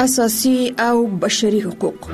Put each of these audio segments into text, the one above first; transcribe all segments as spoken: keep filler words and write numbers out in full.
اساسي او بشري حقوق.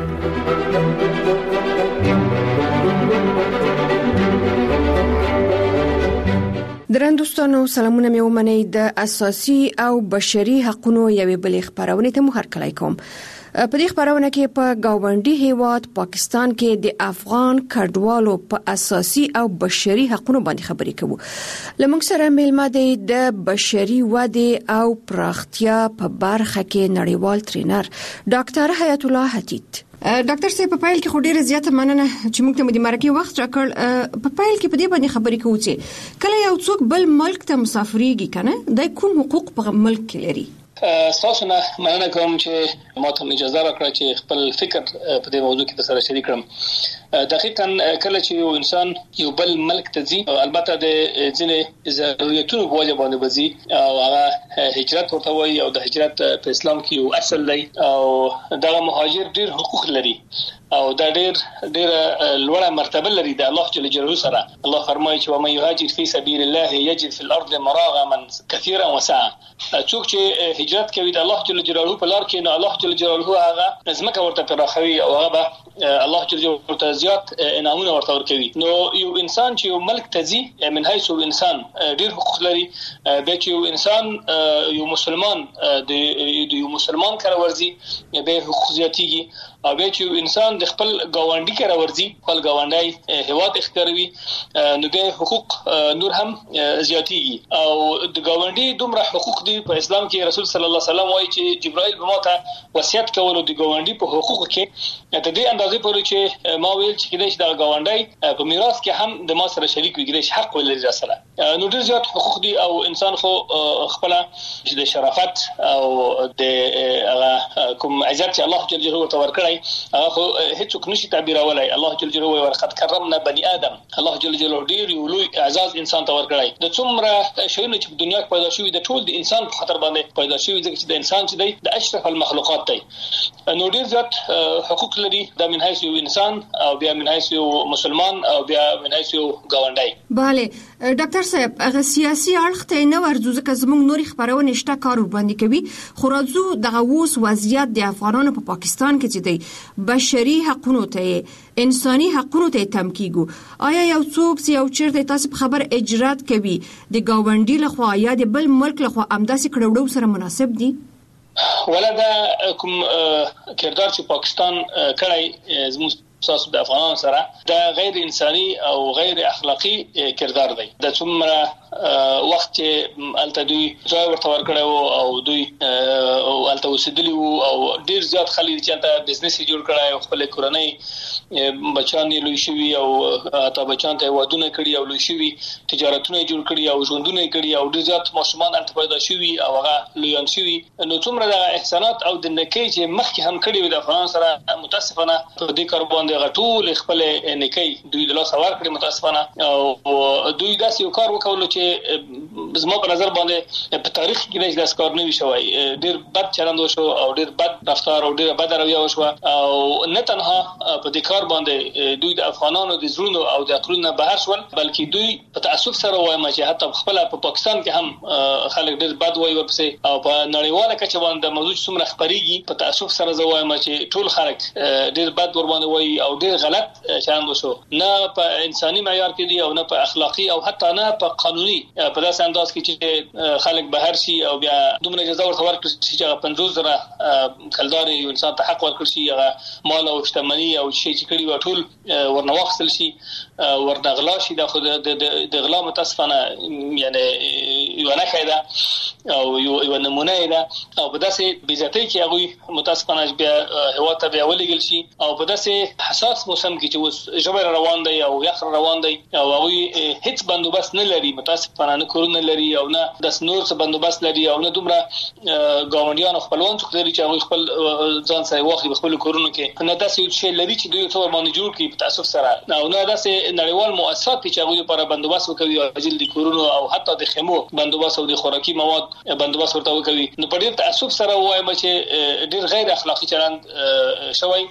درن دوستانو سلامونه مې ومنئ. د اساسي او بشري حقوقو یوې بلې خبرونه ته مو هرکلی کوم. په دې خبرونه کې په گاونډي هیواد پاکستان کې د افغان کډوالو په اساسي او بشري حقوقو باندې خبرې کوو. لمونږ سره میلمه دی د بشري وده او پراختیا په برخه کې نړیوال ټرینر ډاکټر حیات الله حتیت. ډاکټر صاحب په پایل کې خو ډیره زیاته مننه چې موږ ته د مرکه وخت راکړ. په پایل کې په دې باندې خبرې کوو چې کله یو څوک بل ملک ته مسافرېږي کنه د کوم حقوق په ملک کې لري. تاسو نه مننه کوم چې ماته اجازه راکړه چې خپل فکر په دې موضوع کې سره شریک کړم. دقیقاً کله چې یو انسان یو بل ملک ته ځي، البته د ځینې ضرورتونو په وجه باندې وځي او هغه هجرت ورته وایي او د هجرت په اسلام کې یو اصل دی او دا مهاجر ډیر حقوق لري او دا ډیر ډیر لوړه مرتبه لري د الله جل جلاله سره. الله فرمایي چې ومن يهاجر في سبيل الله يجد في الارض مراغما كثيرا وسعا. څوک چې هجرت کوي د الله جل جلاله په لار کې، نو الله جل جلاله هغه ځمکه ورته پراخوي او هغه الله جل جلاله زیات انعامونه ورته ورکوي. نو یو انسان چې یو ملک ته ځي من حيث انسان ډیر حقوق لري. به چې یو انسان یو مسلمان د یو مسلمان کار ورځي به حقوق زیاتېږي، او به چې انسان د خپل گاونډي کار ورځي خپل گاونډي هیواد اختیاروي نو به حقوق نور هم زیاتېږي. او د گاونډي دومره حقوق دي په اسلام کې. رسول صلی الله علیه وسلم وایي چې جبرائیل به ماته وصیت کولو د گاونډي په حقوق کې د دې اندازې پورې چې ما ویل چې کله چې د گاونډي په میراث کې هم د ما سره شریک وي، ګرځي حق ولري سره. نو ډیر زیات حقوق دي او انسان خو خپل د شرافت او د کوم عزت چې الله جل جلاله ورته ورکړي هغه خو هیڅوک نشي تعبیرولای. الله جل جلاله ورقد کرمنا بني ادم. الله جل جلاله ډیر یو لوی اعزاز انسان ته ورکړي. د څومره شیونه چې په دنیا کې پیدا شوي د ټول د انسان په خاطر باندې پیدا شوي، ځکه چې د انسان چې دی د اشرف المخلوقات دی. نو ډیر زیات حقوق لري د من حیث یو انسان او بیا من حیث یو مسلمان او بیا من حیث یو گاونډي. bale ډاکټر صاحب هغه سیاسي اړخ ته نه ورځو ځکه زموږ نوري خبرونه شته کار باندې کوي. خو راځو د اوس وضعیت د افغانانو په پاکستان کې چې دی بشري حقوقو ته انساني حقوقو ته تم کیږي. آیا یو څوک چې یو چیرته تاسو په خبر اجرات کوي د گاونډي لخوا یا د بل ملک لخوا امداسي کړوړو سره مناسب دي؟ ولدا کوم کردار چې پاکستان کړای زموږ تاسو د افغانانو سره دا غیر انساني او غیر اخلاقی کردار دی. د څومره وخت چې الته دوی ځای ورته ورکړو او دوی او الته وسیدلی او ډیر زیات خلک چې الته بزنس جوړ کړای او خپل کورنۍ بچان لوي شوی او اته بچان ته ودونه کړی او لوي شوی تجارتونه جوړ کړی او ژوندونه کړی او ډیر زیات ماشومان الته پیدا شوی او هغه لویان شوی. نو څومره د احسانات او د نکي چې مخکې هم کړی و د افغان سره متاسفانه په دې کار باندې غټول خپل نکي دوی د لاس ور کړی متاسفانه او دوی داسې یو کار وکول چې زما په نظر باندې په تاریخ کې داسې کار نه وی شوی. ډیر بد چلند وشو او ډیر بد رفتار او ډیر بد رویه وشو او نه تنها په دې کار باندې دوی د افغانانو د زړونو او د عقلونو بهر شول، بلکې دوی په تاسف سره وایم چې حتی خپل په پاکستان کې هم خلک ډیر بد وایي ورپسې او په نړیواله کچه باندې موضوع څومره خبريږي په تاسف سره زه وایم چې ټول خلک ډیر بد ور باندې وایي او ډیر غلط چلند وشو. نه په انساني معیار کې دي او نه په اخلاقی او حتی نه په قانوني په داسې انداز کې چې خلک بهر شي او بیا دومره جزا ورته ورکړي چې پنځوس زره کلدار یو انسان ته حق ورکړي شي، هغه مال او شتمنۍ او شي چې کړي و ټول ورنواخصل شي ورنغلا شي. د خود د غلا متاسفانه یعنی یو نه کېده او یو نمونه ده او په داسې بیزتۍ کې هغه متاسفانه بیا هوا ته بیا ولګل شي او په داسې حساس موسم کې چې اوس جبر روان دی او یخ روان دی او هغه هیڅ بندوبست نه لري متاسفانه، نه کورونه لري او نه د نور څه بندوبست لري او نه دومره ګاونډیان خپلوان څخه لري چې هغه خپل ځان سره واخلي خپل کورونو کې. نه داسې یو شی لري چې دوی څو باندې جوړ کړي په تاسف سره او نه داسې نړیوال مؤسسات چې هغه لپاره بندوبست وکړي او جلدي کورونو او حتی د خیمو بندوبست او د خوراکي مواد بندوبست ورته وکوي. نو په ډیر تاسف سره وایم چې ډیر غیر اخلاقی چلند شوی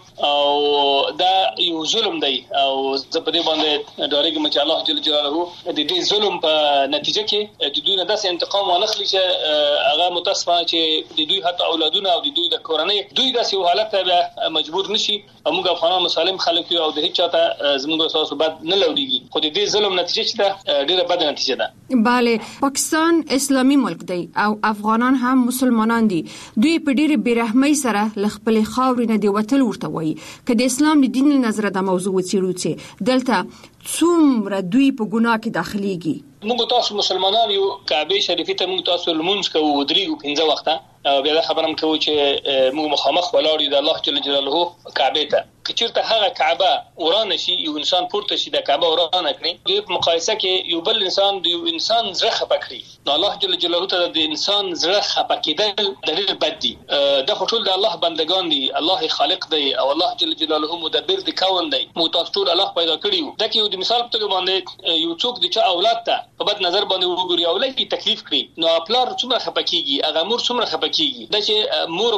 او دا یو ظلم دی او زه په دې باندې ډارېږم چې الله جل جلاله د دې ظلم په نتیجه کې د دوی نه داسې انتقام ونخلي چې هغه متاسفانه چې د دوی حتی اولادونه او د دوی د کورنۍ دوی داسې یو حالت ته مجبور نشي. موږ افغانان مسالم خلک یو او د هیڅ چاته زموږ اساس بد نه لوړیږي، خو د دې ظلم نتیجه چې دا ډیره بد نتیجه ده. bale پاکستان اسلامي ملک دی او افغانان هم مسلمانان دي. دوی په ډیره بیرحمۍ سره لخپل خاورې نه دی وتل ورته وایي. که د اسلام د دین نظر د موضوع وڅیړو چې دلته څومره دوی په ګناه کې داخليږي. موږ تاسو مسلمانان یو کعبه شریفه ته موږ تاسو لمونځ کوو درېږو پنځه وخته او بیا خبرم کوو چې موږ مخامخ ولاړ یو د الله جل جلاله کعبه ته. کچیرته هغه کعبه ورانه شي یو انسان پورته شي د کعبه ورانه کړي په مقایسه کې یو بل انسان د یو انسان زړه خپه کړي نو الله جل جلاله ته د انسان زړه خپه کېدل دلیل بد دي. د خټول د الله بندگان دي، الله خالق دی او الله جل جلاله مدبر د کون دی. مو تاسو ټول الله پیدا کړیو. دا کې د مثال په توګه باندې یو څوک د چا اولاد ته په بد نظر باندې وګوري او لکه تکلیف کړي نو خپل څومره خپه کیږي، هغه مور څومره خپه کیږي. دا چې مور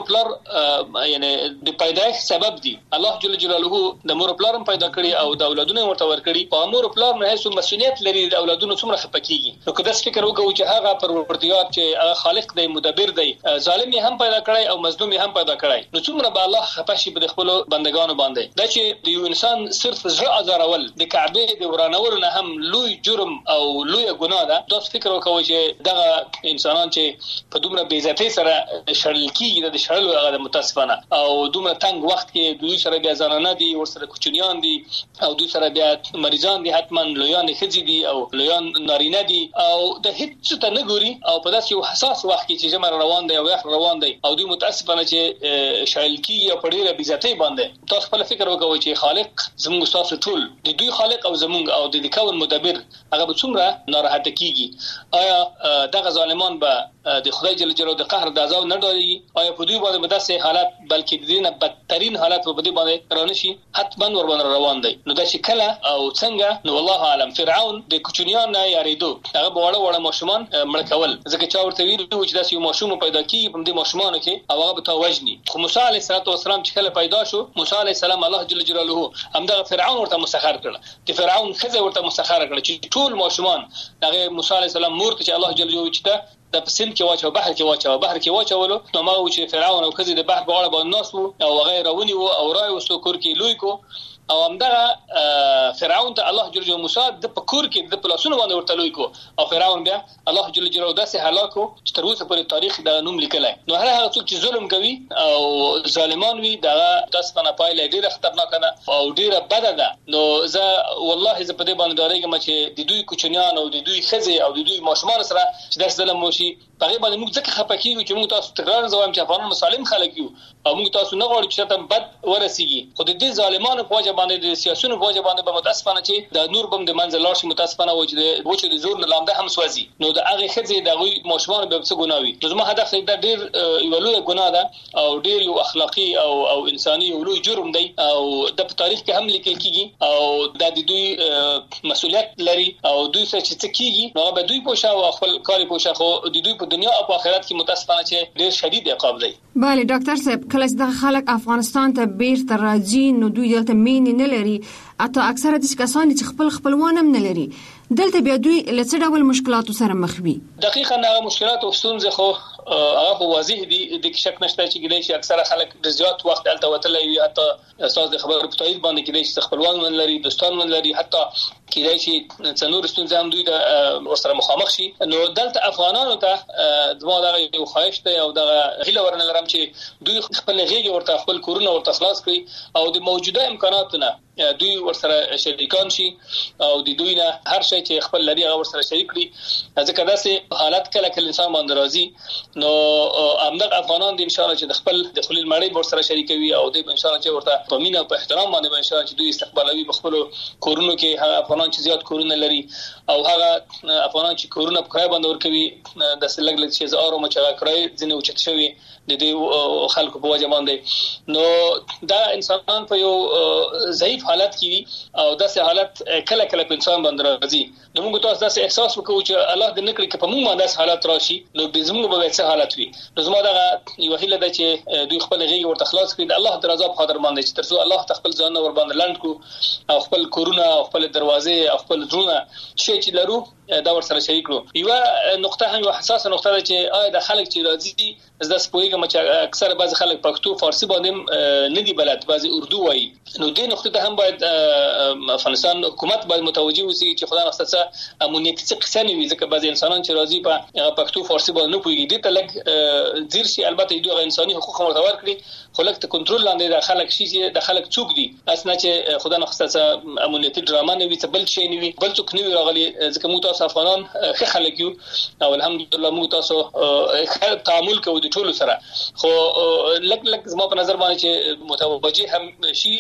خپل یعنی د پیدایښت سبب دي. الله جل جلاله د مور خپل پیدا کړي او د اولادونو ورته ورکړي په مور خپل نه هیڅ مسؤلیت لري د اولادونو څومره خپه کیږي. نو کله فکر وکړو چې هغه پروردګار چې هغه خالق دی، مدبر دی، ظالم هم پیدا کړی او مظلوم هم پیدا کړی، نو څومره به الله خپه شي په خپل بندگانو باندې. دا چې د یو انسان صرف زړه ازارول د کعبه د ورانولو نه هم لوی جرم او لوی ګناه ده. دا فکر وکوي چې دغه انسانان چې په دومره بے عزتۍ سره شړل کیږي د شړلو هغه متاسفانه او دومره تنگ وخت کې دوی سره بیا زنانه دي، ورسره کوچنیان دي او دوی سره بیا مریضان دي، حتما لویان ښځې دي او لویان نارینه دي او د هیڅ ته نه ګوري او په داسې یو حساس وخت کې چې جمع روان دی او یخ روان دی او دوی متاسفانه چې شړل کیږي او په ډیره بې عزتۍ باندې. تاسو خپل فکر وکوي چې خالق زموږ تاسو ټول د دوی خالق او زموږ او د کون مدبر هغه به څومره ناراحت کیږي. آیا دغه ظالمان به د خدای جل جلاله د قهر د عذاب نه ډارېږي؟ آیا په دوی باندې به داسې حالات بلکې د دې نه بدترین حالات په دې باندې رانشي؟ حتما ور باندې روان دی. نو دا چې کله او څنګه نو والله عالم فرعون د کوچنیان نه یاریدو، هغه وړه وړه ماشومان مړ کول، ځکه چې ورته ویلو چې داسې یو ماشوم پیدا کیږي په دې ماشومانو کې او هغه به تا وژني. خو موسی علیه السلام چې کله پیدا شو، موسی علیه السلام الله جل جلاله همدغه فرعون ورته مسخر کړ. د فرعون خزه ورته مسخر کړ چې ټول ماشومان هغه موسی علیه السلام مور ته چې الله جل جلاله چې د پسند کې واچو بحر کې واچو بحر کې واچولو نو ما و چې فرعون او خزه د بحر په غاړه باندې ناس وو او غیر ونی وو او راي وسو کور کې لوی کو او همدغه فرعون ته الله جل جلاله موسی د پکور کې د پلاسونو باندې ورته لوی کو او فرعون بیا الله جل جلاله داسې هلاکو چې تر اوسه پورې تاریخ دا نوم لیکلای. نو هر هغه څوک چې ظلم کوي او ظالمان وي دا تاسو نه پایله ډیره خطرناک ده او ډیره بده ده. نو زه والله زه په دې باندې ډارېږم چې د دوی کوچنیان او د دوی خزه او د دوی ماشومان سره چې داسې ظلم وشي په غیبه موږ ځکه خپه کیږو چې موږ تاسو تکرار زوام چې افغانان مسالم خلک یو او موږ تاسو نه غواړو چې تاسو بد ورسیږي. خو د دې ظالمانو په وجه باندې د سیاسيونو په وجه باندې به متاسفانه چې د نور بم د منځ لاړ شي، متاسفانه و چې د وچو د زور نه لاندې هم سوځي. نو د هغه خځې د غوي ماشومان به څه ګناوي. نو زما هدف دا ډیر یو لوی ګناه ده او ډیر یو اخلاقی او او انساني یو لوی جرم دی او د تاریخ کې هم لیکل کیږي او د دوی مسؤلیت لري او دوی څه چې کیږي نو به دوی پوښا او خپل کاری پوښا خو د دوی په دنیا او په آخرت کې متاسفانه چې ډیر شدید عقاب دی. bale ډاکټر صاحب کله چې خلک افغانستان ته بیرته راځي نو دوی دلته مين نه لري، اته اکثره د کسان چې خپل خپلوان هم نه لري، دلته بیا دوی له څه ډول مشکلاتو سره مخ وي؟ دقیقاً هغه مشکلات او ستونزې خو هغه واضح دي، د شک نشته چې ګلې شي اکثره خلک د زیات وخت الته وتلې وي، حتی اساس د خبرو په تایید باندې کې د خپلوان من لري، دوستان من لري، حتی کېدای شي څنور ستونزې هم دوی د ورسره مخامخ شي. نو دلته افغانانو ته دغه د یو خواهش ته او د هیله ورنه لرم چې دوی خپل غیږ ورته خپل کورونه ورته خلاص کړي او د موجوده امکاناتونه دوی ورسره شریکان شي او د دوی نه هر شي چې خپل لري هغه ورسره شریک کړي. ځکه داسې حالت کله کله انسان باندې راځي نو همدغه افغانان د ان شاء الله چې د خپل د خلیل مړی ورسره شریکوي او د ان شاء الله چې ورته په مینه او په احترام باندې ان شاء الله چې دوی استقبالوي په خپل کورونو کې. هغه افغانان چې زیات کورونه لري او هغه افغانان چې کورونه په کرای باندې ورکوي د سلګ لږ چې زارو مچا کرای ځنه اوچت شوی د دې خلکو په وجه باندې، نو دا انسانان په یو ضعیف ضعیف حالت کې او داسې حالت کله کله په انسان باندې راځي نو موږ تاسو داسې احساس وکړو چې الله دې نکړي چې په موږ باندې حالت راشي نو د زموږ به څه حالت وي نو زما دا یو هیله ده چې دوی خپل غیږ ورته خلاص کړي د الله د رضا په خاطر باندې چې ترڅو الله خپل ځان ور باندې لاند کو او خپل کورونه او خپل دروازې او خپل ځونه شي چې لرو دا ور سره شریک کړو یو نقطه هم یو حساسه نقطه ده چې آیا د خلک چې راځي زده سپوږیږي چې اکثر بعض خلک پښتو فارسی باندې نه دي بلد بعض اردو وایي نو دې نقطه ته هم باید افغانستان حکومت باید متوجه وي چې خدای نخسته امنیتي څه قصه نه وي ځکه بعض انسانان چې راځي په پښتو فارسی باندې نه پوهیږي دې ته لګ ځیر شي البته دوی انساني حقوق مرتبط کړي خو لکه کنټرول لاندې د خلک شي چې د خلک څوک دي اسنه چې خدای نخسته امنیتي ډرامه نه وي څه بل شي نه وي بل څوک نه وي راغلي ځکه موږ تاسو افغانان ښه خلک یو او الحمدلله موږ تاسو ښه تعامل کوو د ټولو سره خو لک لک زما په نظر باندې چې متوجه هم شي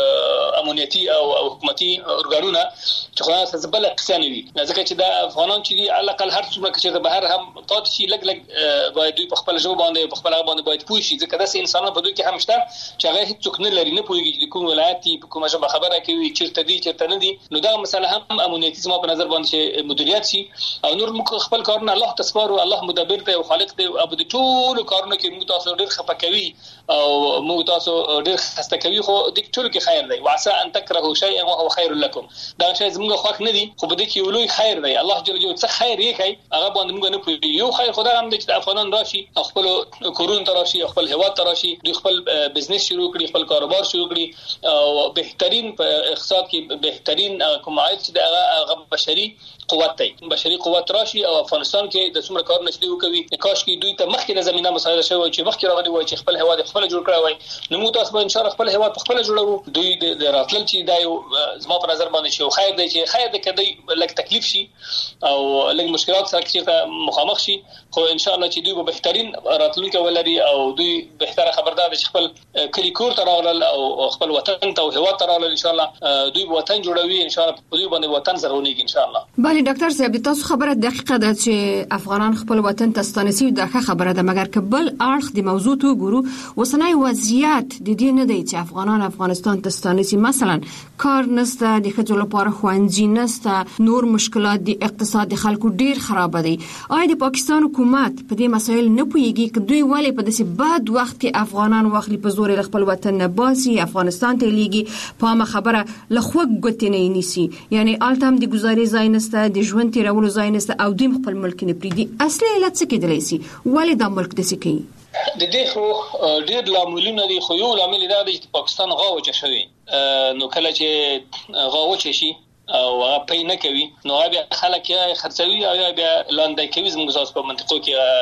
امنیتي او حکومتي ارګانونه چې خو تاسو بل قصه نه وي ځکه چې د افغانان چې دی علاقه هر څومره چې د بهر هم پاتې شي لک لک باید دوی په خپل ژبه باندې په خپل باندې باید پوه شي ځکه داسې انسانان په دوی کې هم شته چې هغه هیڅ څوک نه لري نه پوهیږي چې کوم ولایت په کومه ژبه خبره کوي چیرته دي چیرته نه دي نو دا مسله هم امنیتي زما په نظر باندې مدیریت شي او نور موږ خپل کارونه الله تسبارو الله مدبر دی او خالق دی او د ټولو کارونه کې موږ تاسو ډیر خپه کوي او موږ تاسو ډیر خسته کوي خو د ټولو کې خیر دی وعسى ان تكرهوا شيئا وهو خير لكم دا شی زموږ خوښ نه دي خو په دې کې ولوي خیر دی الله جل جلاله څه خیر یې کوي هغه باندې موږ نه پوهیږو یو خیر خدای هم د افغانان راشي خپل کورون تراشي خپل هواد تراشي دوی خپل بزنس شروع کړي خپل کاروبار شروع کړي او بهترین په اقتصاد کې بهترین کوم عاید چې د بشري قوت دی بشري قوت راشي او افغانستان کې د څومره کار نشي وکوي کاش کې دوی ته مخکې د زمينه مساعده شوی چې مخکې راغلي وای چې خپل هواد خپل جوړ کړی وای نو موږ تاسو به ان شاء الله خپل هواد خپل جوړو دوی د راتلل چې دا یو زما په نظر باندې شو خیر دی چې خیر دی کدی لک تکلیف شي او لک مشکلات سره چې مخامخ شي خو ان شاء الله چې دوی به بهترین راتلونکي ولري او دوی بهتره خبردار دي چې خپل کلی کور ته راغلل او خپل وطن ته او هواد ته راغلل ان شاء الله دوی به وطن جوړوي ان شاء الله دوی باندې وطن زرغونیږي ان شاء الله بله ډاکټر صاحب تاسو خبره دقیقه ده چې افغانان خپل وطن ته ستانسي دا خبره ده مګر کبل اړخ د موضوع ته ګورو وسنۍ وضعیت د دې نه دی چې افغانان افغانستان ته ستانسي مثلا کار نسته د خځو لپاره خوندې نسته نور مشکلات د اقتصاد خلکو ډیر خراب دي آیا د پاکستان حکومت په دې مسایل نه پوهیږي چې دوی ولې په داسې بد وخت کې افغانان واخلي په زور خپل وطن نه باسي افغانستان ته لیږي په ما خبره لخوا ګوتې نه نیسي یعنی التم د گزارې ځای نسته د ژوند تیرولو ځای نسته او دوی خپل ملک نه پریدي اصلي علت څه کېدلی شي ولې دا ملک داسې کوي د دې خو ډېر لاملونه دي خو یو لامل دا دی چې پاکستان غاوچه شوی نو کله چې غاوچه شي او هغه پې نه کوي نو بیا خلک یې خرڅوي او بیا لاندې کوي زموږ تاسو په منطقو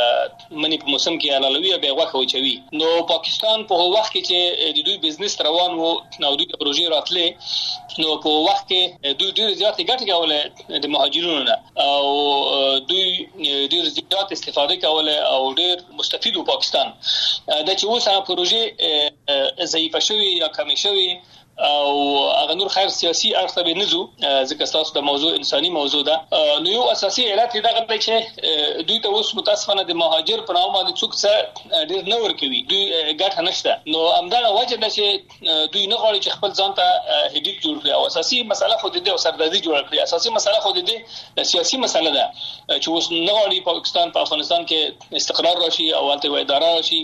کې منی په موسم کې حلالوي بیا واخه وچوي نو پاکستان په وخت کې چې د دوی بزنس روان وو نو دوی پروژې راتلې نو په وخت کې دوی ډېر زیات ګټه کوله د مهاجرونو نه او دوی ډېر زیات استفاده کوله او ډېر مستفید وو پاکستان د چې اوس هغه پروژې ضعیفه شوی یا کمی شوی او هغه نور خیر سیاسي اړخ به نزو ځکه تاسو د موضوع انساني موضوع ده نو یو اساسي علت دا غوډه چې دوی ته اوس متاسفانه د مهاجر په نوم باندې څوک څه ډیر نه ور کوي دوی ګټه نشته نو همدغه وجه ده چې دوی نه غواړي چې خپل ځان ته هډیک جوړ کړي او اساسي مسله خو د دې او سردردي جوړ کړي اساسي مسله خو د دې سیاسي مسله ده چې اوس نه غواړي پاکستان په افغانستان کې استقرار راشي او الته و اداره راشي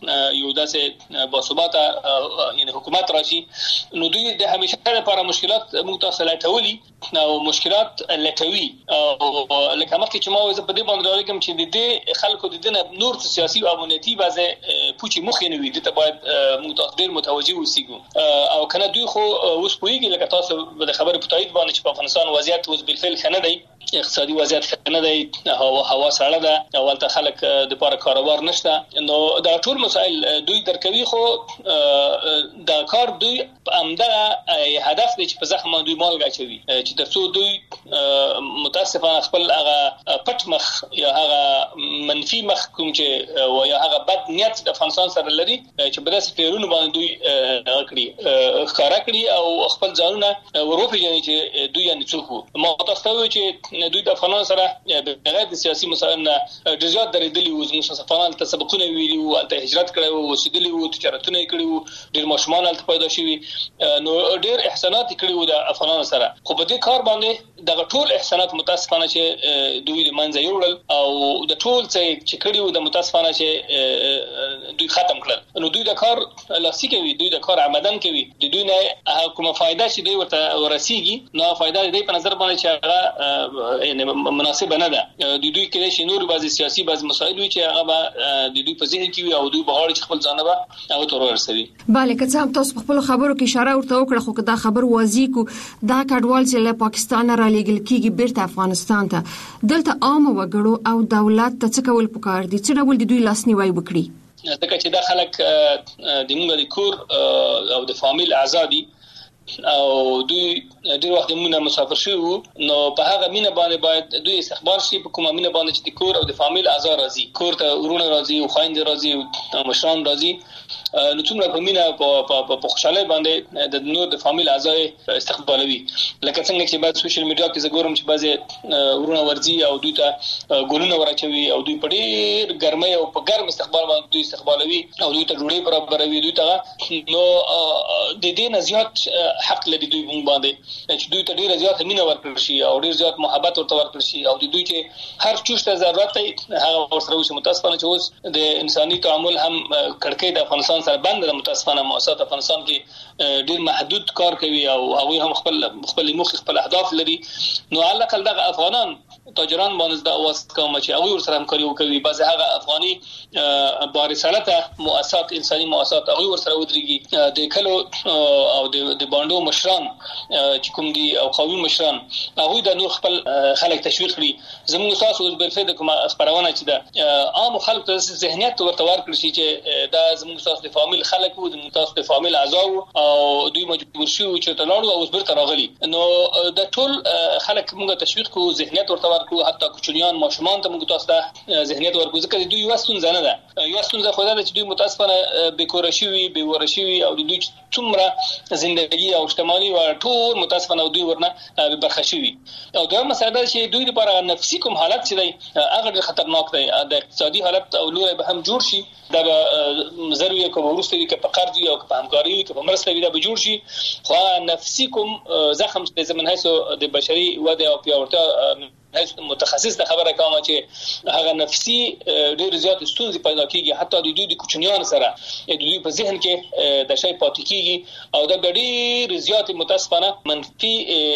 یو داسې باثباته یعنی حکومت راشي نو دوی د همیشه لپاره مشکلات موږ تاسو لټولي او مشکلات لټوي او لکه مخکې چې ما وځ په دې باندې راغلم چې د دې خلکو د دې نور سیاسي او امنیتي بازه پوچی مخ نه وي د ته باید موږ تاسو ډیر متوجي اوسېګو او کنه دوی خو اوس پوېږي لکه تاسو د خبرې په تایید باندې چې په افغانستان وضعیت اوس بالفعل خنه دی اقتصادي وضعیت خنه دی هوا هوا سړه ده او ولته خلک د لپاره کاروبار نشته نو دا ټول مسائل دوی درکوي خو دا کار دوی همدا هدف دی چې په ځخ باندې مال غاچوي چې ترڅو دوی متاسفانه خپل هغه پټ مخ یا هغه منفي مخ کوم چې او یا هغه بد نیت د افغانستان سره لري چې په داسې پیرونو باندې دوی کړی ښکارا کړی او خپل ځانونه وروپیژني چې دوی نه څوک ما تاسو ته چې دوی د افغانانو سره بغیر د سیاسي مسایل نه ډېر زیات درېدلي وو. زموږ افغانان ته سبقونه ویلي وو، هلته هجرت کړی وو، اوسېدلي وو، تجارتونه یې کړي وو، ډېر ماشومان هلته پیدا شوي، نو ډېر احسانات یې کړي وو د افغانانو سره. خو په دې کار باندې دغه ټول احسانات متاسفانه چې دوی د منځه یوړل او د ټول څه چې کړي وو د متاسفانه چې دوی ختم کړل. نو دوی د کار لاسي کوي، دوی د کار عمدن کوي، د دوی نه کومه فائدہ چې دوی ورته ورسیږي نو فائدہ د دې په نظر باندې چې هغه یعنی مناسب نه ده. د دوی کې چې نور بعضي سیاسي بعضي مسایل وي چې هغه د دوی په ذهن کې وي او دوی بغاړي چې خپل ځان به هغه تور ورسوي. bale که څه هم تاسو په خپل خبرو کې اشاره ورته وکړه، خو دا خبر واضح کو دا کډوال چې له پاکستان را لېږل کیږي بیرته افغانستان ته، دلته عام وګړو او دولت ته څه کول پکار دي؟ څه ډول دوی لاسنیوي وکړي؟ ځکه چې دا خلک د موږ د کور او د فامیل آزادي او دوی ډېر وخت موږ مسافر شو، نو په هغه مینه باندې باید دوی استقبال شي، په کومه مینه باندې چې د کور او د فامیل اعضاء راځي، کور ته ورونه راځي او خويندې راځي او مشران راځي، نو څومره په مینه په په خوشاله باندې د نور د فامیل اعضاء استقبالوي. لکه څنګه چې بعد سوشل میډیا کې زګورم چې بعضي ورونه ورځي او دوی ته ګولونه ورچوي او دوی په ډېر ګرمۍ او په ګرم استقبال باندې دوی استقبالوي او دوی ته ډوډۍ برابروي دوی ته. نو د دې نه زیات حق لري دوی باندې چې دوی ته ډیر زیات مینه ورکړل شي او ډیر زیات محبت ورته ورکړل شي او دوی چې هر چوشته ضرورت دی هغه ورسره وشي. متاسفانه چې اوس د انساني تعامل هم کړکۍ د افغانستان سره بند ده. متاسفانه مؤسسات افغانستان کې ډیر محدود کار کوي او هغه هم خپل خپل مخ خپل اهداف لري. نو علاقه دغه افغانان تاجران باندې د اواز کوم چې هغه ورسره همکاري وکوي. بعض هغه افغاني بارسالته مؤسسات انساني مؤسسات هغه ورسره ودرېږي. د کلو او د باندو مشران چې کوم دي او قومي مشران هغه د نور خپل خلک تشویق کړي. زموږ تاسو اوس بل څه د کومه خبرونه چې د عام خلک ته ذهنیت ورته ورکړي شي چې دا زموږ تاسو د فامیل خلک وو، د تاسو د فامیل اعضاء او دوی مجبور شو چې تلاړو او بیرته راغلي. نو د ټول خلک موږ تشویق کوو، ذهنیت ورته ورکړو، حتی کوچنیان ماشومان ته موږ تاسو ته ذهنیت ورکړو ځکه دوی وستون زنه ده. یو ستونزه خو دا چې دوی متاسفانه بیکور شوي، بې ور شوي او دوی څومره ژوندۍ او اجتماعي او ټول متاسفانه دوی ورنه برخه شوي. او دا مسله چې دوی لپاره نفسي کوم حالت چې دی هغه خطرناک دی. د اقتصادي حالت او لوري به هم جوړ شي، دا به ضروري کوم ورسته وي که په قرض وي او که په همکاري وي که په مرسته وي دا به جوړ شي. خو نفسي کوم زخم د زمن هيڅ د بشري وده او پیاوړتیا متخصص د خبره کوم چې هغه نفسي ډېر زیات ستونزې پیدا کیږي، حتی د دوی د کوچنیان سره د دوی په ذهن کې د شی پاتې کیږي او دا ډېر زیات متاسفانه منفي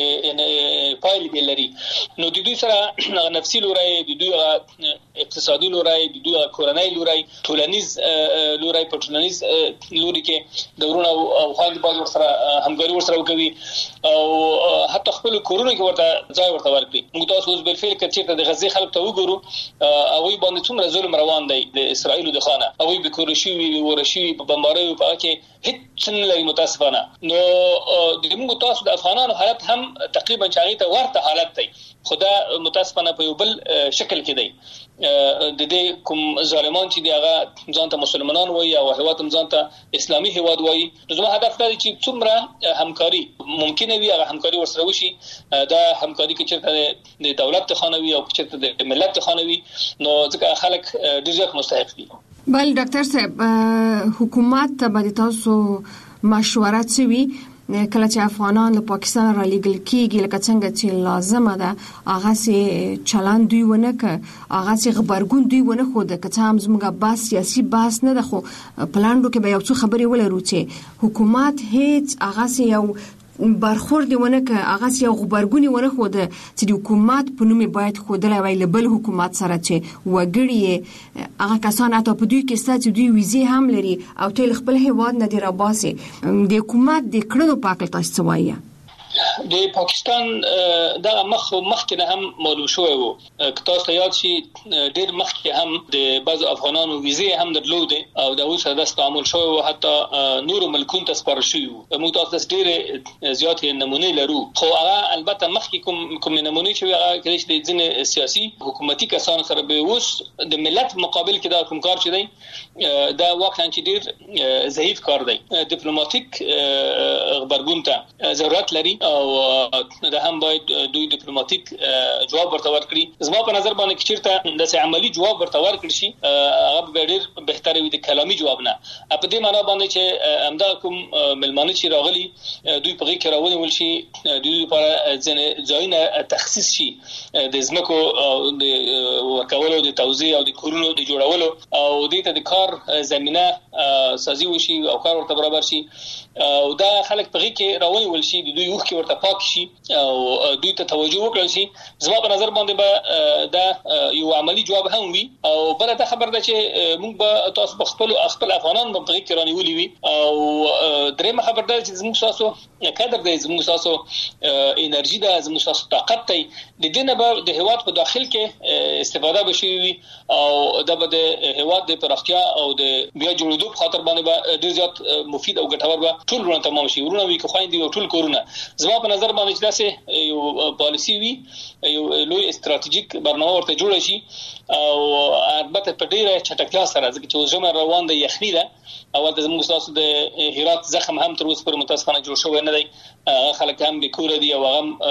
پایلې لري. نو د دوی سره نفسي لوري، د دوی اقتصادي لوري، د دوی کورنۍ لوري، ټولنیز لوري، په ټولنیز لوري کې د ورونو او خويندو باندې ورسره همکاري ورسره وکوي او حتی خپل کورونو کې ورته ځای ورته ورکړي. موږ تاسو اوس بالفعل کچې د غزې خلک ته وګورو، هغه باندې څومره ظلم روان دی د اسرائیل د خانه، هغه به کورشي وي ورشي په بمبارۍ په کې هیڅ نه لري متاسفانه. نو د موږ تاسو د افغانانو حالت هم تقریبا چاغې ته ورته حالت دی، خدا متاسفانه په یو بل شکل کې دی. د دې کوم ظالمان چې دی هغه ځان ته مسلمانان وایي او هیواد هم ځان ته اسلامي هیواد وایي. زما هدف دا دی چې څومره همکاري ممکن وي هغه همکاري ورسره وشي. دا همکاري کې چې د دولت ته خانوي او چې د ملت ته خانوي نو ځکه خلک ډېر ځکه مستحق دي. بل ډاکټر صاحب حکومت ته باید تاسو مشوره کوي کله چې افغانان له پاکستان را لېږل کېږي لکه څنګه چې لازمه ده هغه سي چلند دوی ونه ک هغه سي خبرګون دوی ونه خو د که څه هم زموږ باس سیاسي باس نه ده، خو پلاندو کې به یو څه خبرې ولرو چې حکومت هیڅ هغه سي یو برخورد ونه ک هغه سي یو خبرګون ونه خو د چې د حکومت په نوم باید خودلای وای بل حکومت سره چې وګړي هغه کسان اته په دوی کې ستاسو دوی ویزه هم لري او تل خپل هیواد نه دی را باسي. د حکومت د کړنو پاکل تاسو وایي د پاکستان دا مخ مخکې هم معلوم شوی وو. تاسو ته یاد شي ډېر مخکې هم د بعض افغانانو ویزه هم درلودې او دا اوس د تعامل شوی وو، حتی نور ملکونو ته سپارل شوی وو. موږ تاسو ته ډېر زیات نمونه لرو، خو هغه البته مخکې کوم کوم نمونه چې هغه کله چې د ځینې سیاسي حکومتي کسانو سره به اوس د ملت مقابل کې دا کوم کار چي دی دا واقعا چې ډېر ضعیف کار دی. ډیپلوماټیک خبرګون ته ضرورت لري او د هم باید دوی ډیپلوماټیک جواب ورته ورکړي. زما په نظر باندې چیرته د عملی جواب ورته ورکړي شي هغه به ډیر بهتره وي د کلامي جواب نه. په دې معنی باندې چې امدا کوم ملمانه چې راغلي دوی په غي کې راونیول شي، دوی لپاره ځنه ځایونه تخصیص شي د زمکو د ورکولو د توزیع او د کورونو د جوړولو او د ته د کار زمينه سازي وشي او کار ورته برابر شي او دا خلک په غي کې راونیول شي، دوی وخت کې ورته پاک شي او دوی ته توجه وکړي شي. زما په نظر باندې به دا یو عملی جواب هم وي. او بل دا خبر ده چې موږ به تاسو په خپل خپل افغانان په غي کې رانیولي وي او درېمه خبر ده چې زموږ تاسو کډر دی، زموږ تاسو انرژي ده، زموږ تاسو طاقت دی، د دې نه به د هواد په داخل کې استفاده بشي او دا به د هواد د پراختیا او د بیا جوړېدو په خاطر باندې به ډیر زیات مفید او ګټور به ټول ورته تمام شي. ورونه وي که خويندې او ټول کورونه. زما په نظر باندې چې داسې یو پالیسی وي، یو لوی استراتیژیک برنامه ورته جوړ شي او البته په ډیره چټکتیا سره، ځکه چې زموږ روان د یخنی ده او د زموږ تاسو د هرات زخم هم تر اوسه پر متاسفانه جوړ شوی نه دی. خلک هم به کور دي او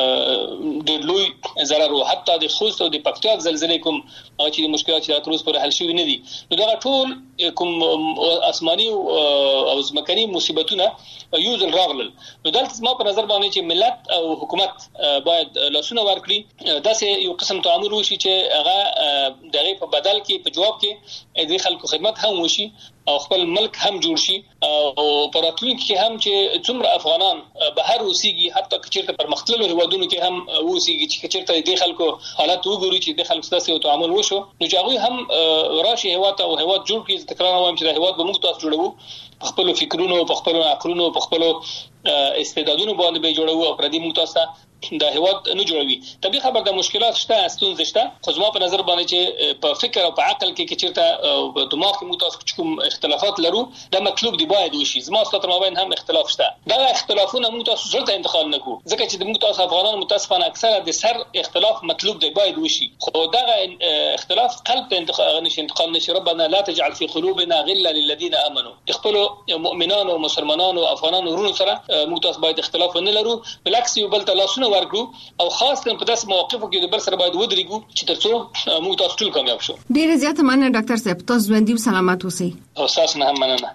هغه د لوی ضرر او حتی د خوست او د پکتیا زلزلې کوم چې مشکلات چې تر اوسه پر حل شوی نه دي. نو دا ټول کوم آسماني او ځمکني مصیبتونه یو ځل راغلل. نو دلته زما په نظر باندې چې ملت او حکومت باید لاسونه ورکړي، داسې یو قسم تعامل وشي چې هغه دغه په بدل کې په جواب کې د خلکو خدمت هم وشي او خپل ملک هم جوړ شي او پراتلونکو کې هم چې څومره افغانان بهر اوسېږي، حتی کچېرته پر مختلفو هیوادونو کې هم اوسېږي، چې کچېرته د خلکو حالت وګوري چې د خلکو سره تعامل وشو، نو چې هغه هم راشي هیواد او هیواد جوړ کړي. تکرار وایم چې د هیواد به موږ تاسو جوړو، په خپل فکرونو، په خپل عقلونو، په خپل استعدادونو باندې به جوړو او پردي موږ تاسو د هیواد نه جوړوي. طبيعي خبر د مشکلات شته، ستونزې شته، خو زما په نظر باندې چې په فکر او په عقل کې چیرته او په دماغ کې موږ تاسو کوم اختلافات لرو دا مطلوب دی باید وشي. زما ستاسو مابین هم اختلاف شته، دا اختلافونه موږ تاسو سره انتقال نکو، ځکه چې موږ تاسو افغانان متاسفانه اکثره د سر اختلاف مطلوب دی باید وشي، خو دا اختلاف قلب ته انتقال نشي انتقال نشي. ربنا لا تجعل في قلوبنا غلا للذين امنوا. خپل مؤمنان او مسلمانان او افغانان ورونو سره موږ تاسو باید اختلاف نه لرو، بالعکس یو بل ته لاسونه ورکړو او خاص کر په داسې مواقفو کې د بل سره باید ودرېږو چې ترڅو موږ تاسو ټول کامیاب شو. ډیر زیات مننه ډاکټر صاحب، تاسو ژوندۍ او سلامت اوسئ. او تاسو نه هم مننه.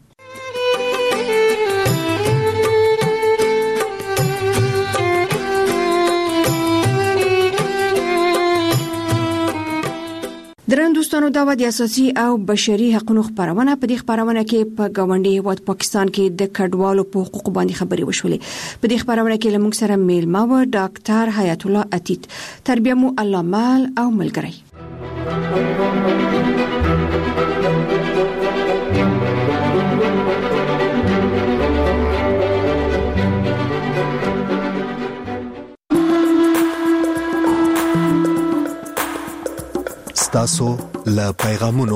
درن دوستانو دا و د اساسي او بشري حقوقو خبرونه. په دې خبرونه کې په گاونډي هیواد پاکستان کې د کډوالو په حقوقو باندې خبري وشولې. په دې خبرونه کې لمونږ سره میلمه و ډاکټر حیات الله عتیق، تربیه مو الله مال او ملګری. تاسو له پیغامونو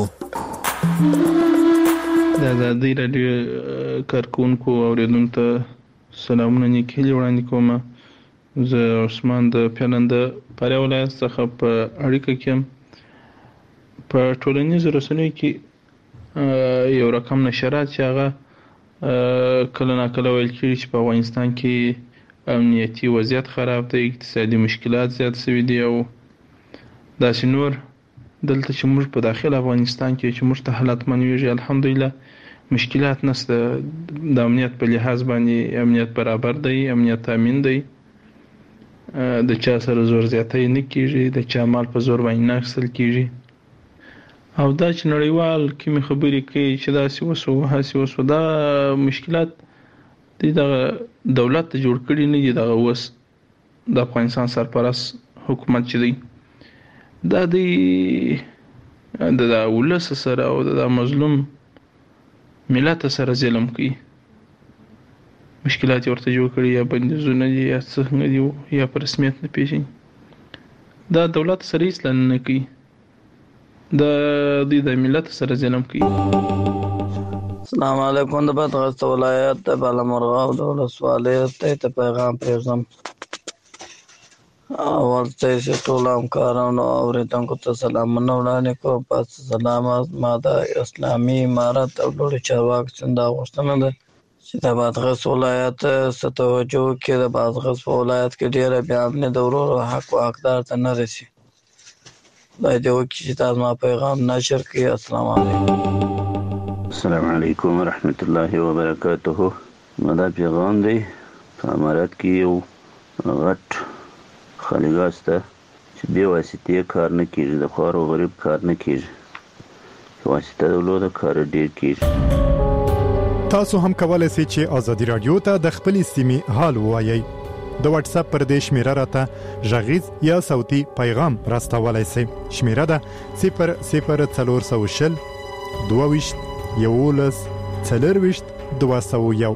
د آزادۍ راډیو کارکونکو اوریدونکو ته سلامونه نیکهیلې وړاندې کوم. زه عثمان د پیلند پاره ولایت څخه په اړیکه کې په ټولنیزو رسنیو کې یو رقم نشرات چې هغه کله ناکله ویل کېږي چې په افغانستان کې امنیتي وضعیت خراب دی، اقتصادي مشکلات زیات شوي دي او داسې نور. دلته چې موږ په داخل افغانستان کې چې موږ ته حالت منويږي الحمدلله مشکلات نشته، د امنیت په لحاظ باندې امنیت برابر دی، امنیت امین دی، د چا سره زور زیاتی نه کیږي، د چا مال په زور باندې نه اخیستل کیږي. او دا چې نړیوال کومې خبرې کوي چې داسې وسو هاسې وسو، دا مشکلات دي د دولت ته جوړ کړي نه دي. دغه وس د افغانستان سرپرست حکومت چې دی دا دی د ولس سره او د مظلوم ملت سره ظلم کوي، مشکلات ورته جوړ کړي، یا بندیزونه دي یا څنګه دي یا په رسمیت نه پیژني. دا دولت سره هیڅ نه کوي، د دې د ملت سره ظلم کوي. السلام علیکم. د بدغست ولایت د بالامرغه د ولسوالۍ ته پیغام پیغام اول ته ټول همکارانو او اوریدونکو ته سلامونه وړاندې کوم. پس سلام ما د اسلامي امارت او لوړ چارواکو څخه غوښتنه ده چې د بادغیس ولایت څه توجه وکړي، د بادغیس په ولایت کې ډېره بې امني د ورورو حق و حقدار ته نه رسي. خدای دې وکړي چې دا زما پیغام نشر کړي. السلام علیکم. السلام علیکم ورحمت الله وبرکاته. نو دا پیغام دی په امارات کې یو غټ خالیګاز ته چې بې واسطې کار نه کېږي، د خوار و غریب کار نه کېږي، واسطه درلوده کار ډېر کېږي. تاسو هم کولای شئ چې ازادي رادیو ته د خپلې سیمې حال ووایئ. د واتس اپ پر دې شمیره راته غږیز یا صوتي پیغام راستولای شئ. شمیره ده صفر صفر څلور سوه شل دوه ویشت یولس څلور ویشت دوه سوه یو.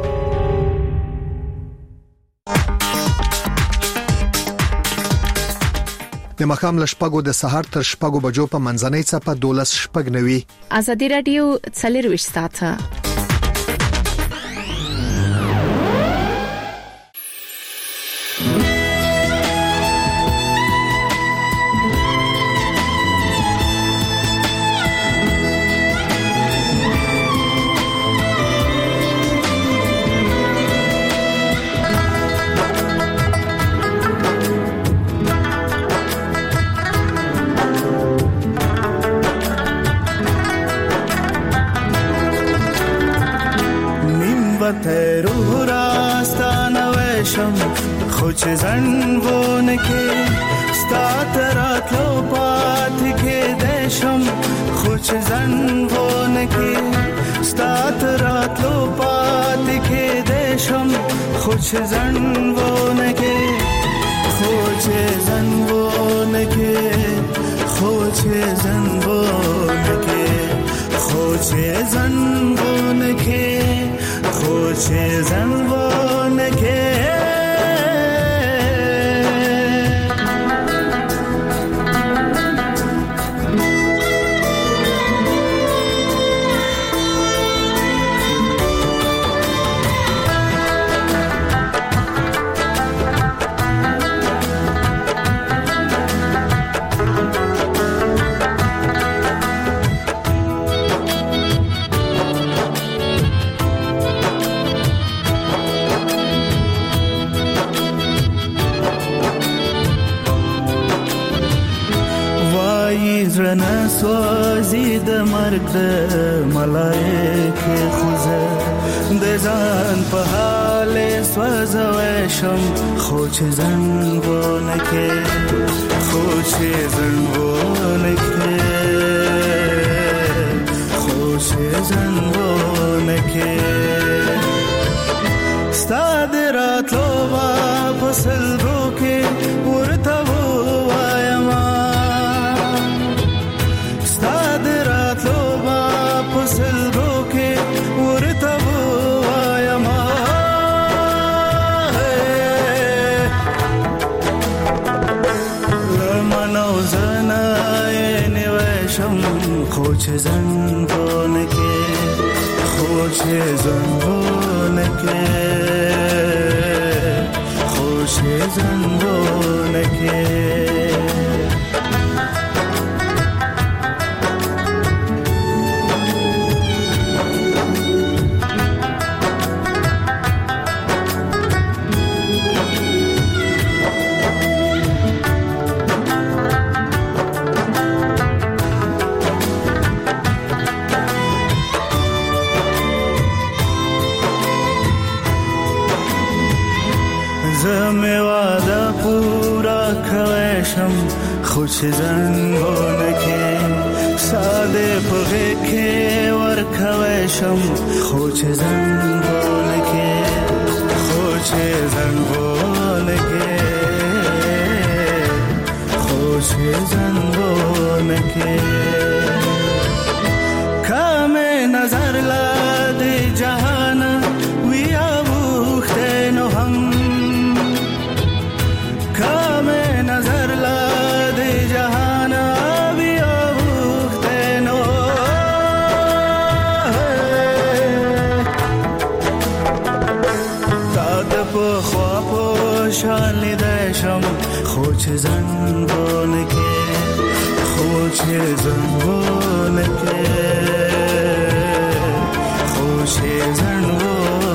د مخام لشپګو د سحر تر شپګو بجو په منځنۍ چپه دولس شپګ نوي. ازادي رادیو څلور ویشت ساعته. خوش زنبون که ستات راتلو پات که دشم، خوش زنبون که ستات راتلو پات که دشم، خوش زنبون که خوش زنبون که خوش زنبون که خوش زنبون که خوش زنبون که زرنا سوازی د مرګ د ملائکه خوزه د ځان په حال سوځوي شم، خو چې زنګونه کې خو چې زنګونه کې خو چې زنګونه کې ستاد راتلو واپس لرو کې ورته وایم سلبو کې ورته وایم لمنو زنای نیوشم، خو چې زنګونه کې خو چې زنګونه کې خو چې زنګونه کې خو چې زنګونه کې ساده پغې کې ورکوي شم، خو چې زنګونه کې خو چې زنګونه کې خو چې زنګونه کې کمه نظر لا دې جهان ویا وخته نو هم کمه نظر لا شان لیدشم، خو چې زنګونه کې خو چې زنګونه کې خو چې زنګونه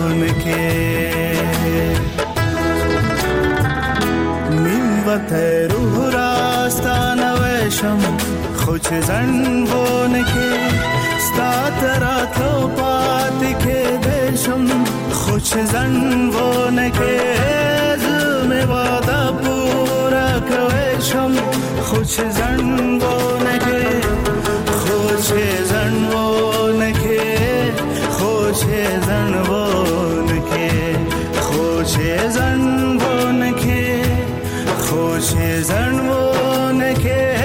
زنبونه که زم بادا پورا کوشم خوش زنبونه که خوش زنبونه که خوش زنبونه که خوش زنبونه که خوش زنبونه که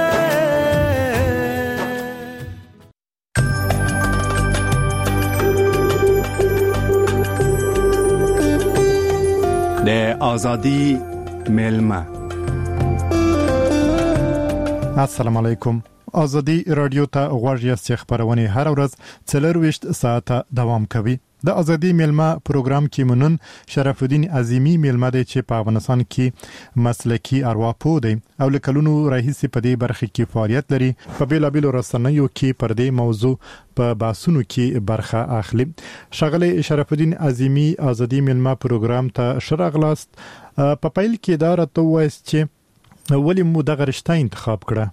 د ازادي ملما. السلام علیکم. ازادي رادیو ته غوږ یاست. خبرونه هر ورځ څلرويشت ساعته دوام کوي. د ازادي ملما پروګرام کې منن شرف الدین عظیمی ملما دی چې په افغانستان کې مسلکی ارواپوه دی او لکلونو راهیسي په دې برخه کې فعالیت لري. په بیلابیلو رسنیو کې پر دې موضوع په بحثونو کې برخه اخلي. شغله شرف الدین عظیمی ازادي ملما پروګرام ته شرغلاست. په پیل کې دا راته وایي چې ولی مو دغه رشته انتخاب کړه؟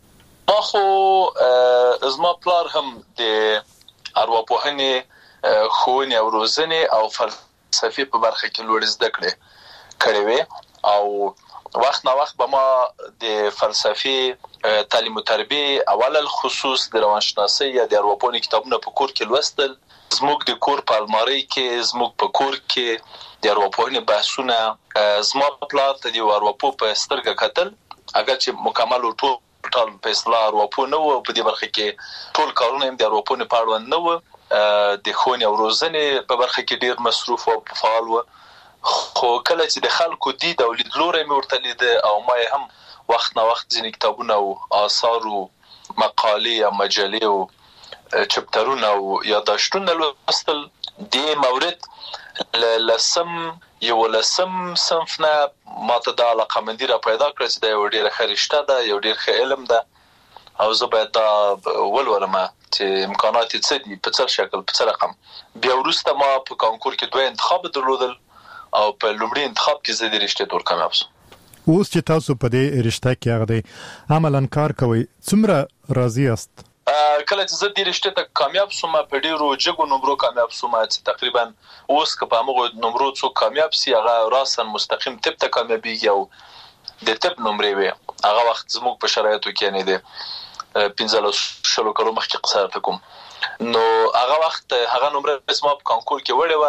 اخو زما پلار هم د ارواپوهنې خوونې او روزنې او فلسفي په برخه کې لوړ زده کړې کړې وې او وخت نا وخت به ما د فلسفي تعلیم او تربیه اول الخصوص د روانشناسۍ یا د ارواپوهنې کتابونه په کور کې لوستل. زموږ د کور په المارۍ کې زموږ په کور کې د ارواپوهنې بحثونه زما پلار ته د ارواپوه په سترګه کتل، اگر چې مکمل او ټول ټول په اصطلاح ارواپوه نه و. په دې برخه کې ټول کارونه هم د ارواپوهنې په اړه نه و. د خوونې او روزنې په برخه کې ډیر مصروف او فعال و. خو کله چې د خلکو دید او لیدلوري مې ورته لید او ما هم وخت نه وخت ځینې کتابونه او آثار او مقالې او مجلې او چپټرونه او یادداشتونه لوستل. د مورد لسم یو لسم صنف نه ماته د علاقمندي را پیدا کړ چې دا یو ډیر ښه رشته ده، یو ډیر ښه علم ده او زه باید دا ولولم چې امکانات یې څه دي، په څه شکل، په څه رقم. بیا وروسته ما په کانکور کې دوه انتخاب درلودل او په لومړي انتخاب کې زه د رشتې تور کامیاب شوم. اوس چې تاسو په دې رشته کې هغه دی عملاً کار کوي، څومره راضي یاست؟ کله چې زه د رشتې ته کامیاب شوم په ډیرو جګو نمرو کامیاب شوم چې تقریبا اوس که په هغه نمرو څو کامیاب سي هغه راسن مستقیم طب ته کامیابیږي او د طب نمرې وي. هغه وخت زموږ په شرایطو کې نه دی پنځه شلو کلو مخکې قصه کوم، نو هغه وخت هغه نمره زما په کانکور کې وړې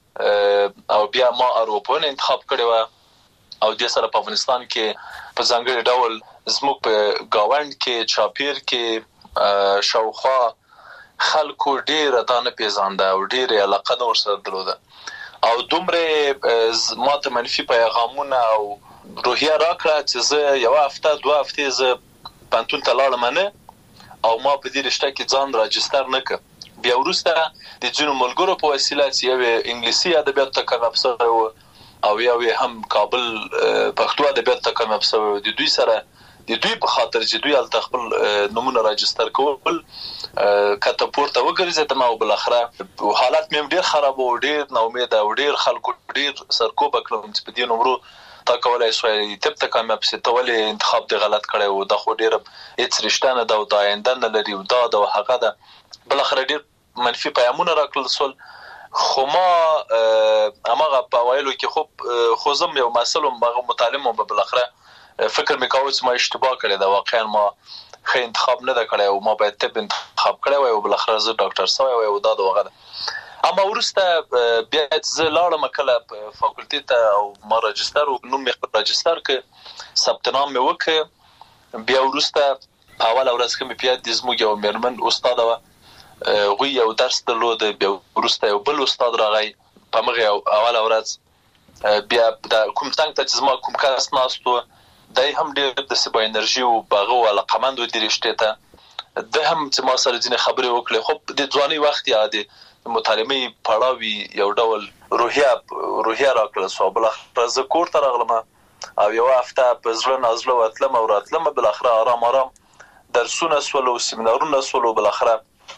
و او بیا ما ارواپوهنه انتخاب کړې و او د سره په افغانستان کې په ځانګړي ډول زموږ په گاوند کې چاپیر کې شاوخوا خلکو ډیر دانه پیژانده او ډیر علاقه نور سره درلوده او دومره ماته منفي پیغامونه او روحیه راکړه چې زه یو هفته دوه هفتې زه پانتون ته لاړم نه او ما په دې رشته کې ځان راجستر نه کړ. بیا وروسته د جنو ملګرو په وسیله چې یو انګلیسي ادبیات ته کامیاب شوی او یو هم کابل پښتو ادبیات ته کامیاب شوی، د دوی سره د دوی په خاطر چې دوی ال خپل نمونه راجستر کول کته پورته وګرځیدم او بل اخره حالت مې ډیر خراب او ډیر نو امید او ډیر خلکو ډیر سرکوب کړم چې په دې نمرو تا کولای شوی طب ته کامیاب سي. ته ولې انتخاب دی غلط کړی او د خو ډیر هیڅ رشته نه دا او دا آینده نه لري او دا د هغه ده. بل اخره ډیر منفي پیغامونه راکړل سول. خو ما هغه په وایلو کې خو خو زم یو مسله مغه متعلم په بل اخره فکر مې کاوه چې ما اشتباه کړی دا، واقعا ما ښه انتخاب نه کړی او ما باید طب انتخاب کړی وای او بل اخره زه ډاکټر سوی وای او دا د وغه. اما ورسته بیا چې لاړم کله په فاکولټي ته او ما راجستر او نوم مې راجستر ک ثبت نام مې وک. بیا ورسته په اول ورځ کې مې پیاد د زموږ یو میرمن استاد و غوی یو درس درلود. بیا ورسته یو بل استاد راغی په مغه اول ورځ بیا د کوم څنګه ته چې ما کوم کس ناستو دای هم ډېر د سبا انرژي او باغه او علاقمند و د رشتې ته د هم چې ما سره ځینې خبرې وکړې. خو د ځواني وخت یادې مطالعه پړاوي یو ډول روحیه روحیه راکړل سو. بل اخر زه کور ته راغلم او یو هفته په ځل نازله وتلم او راتلم. بل اخر آرام آرام درسونه سول او سیمینارونه سول. بل اخر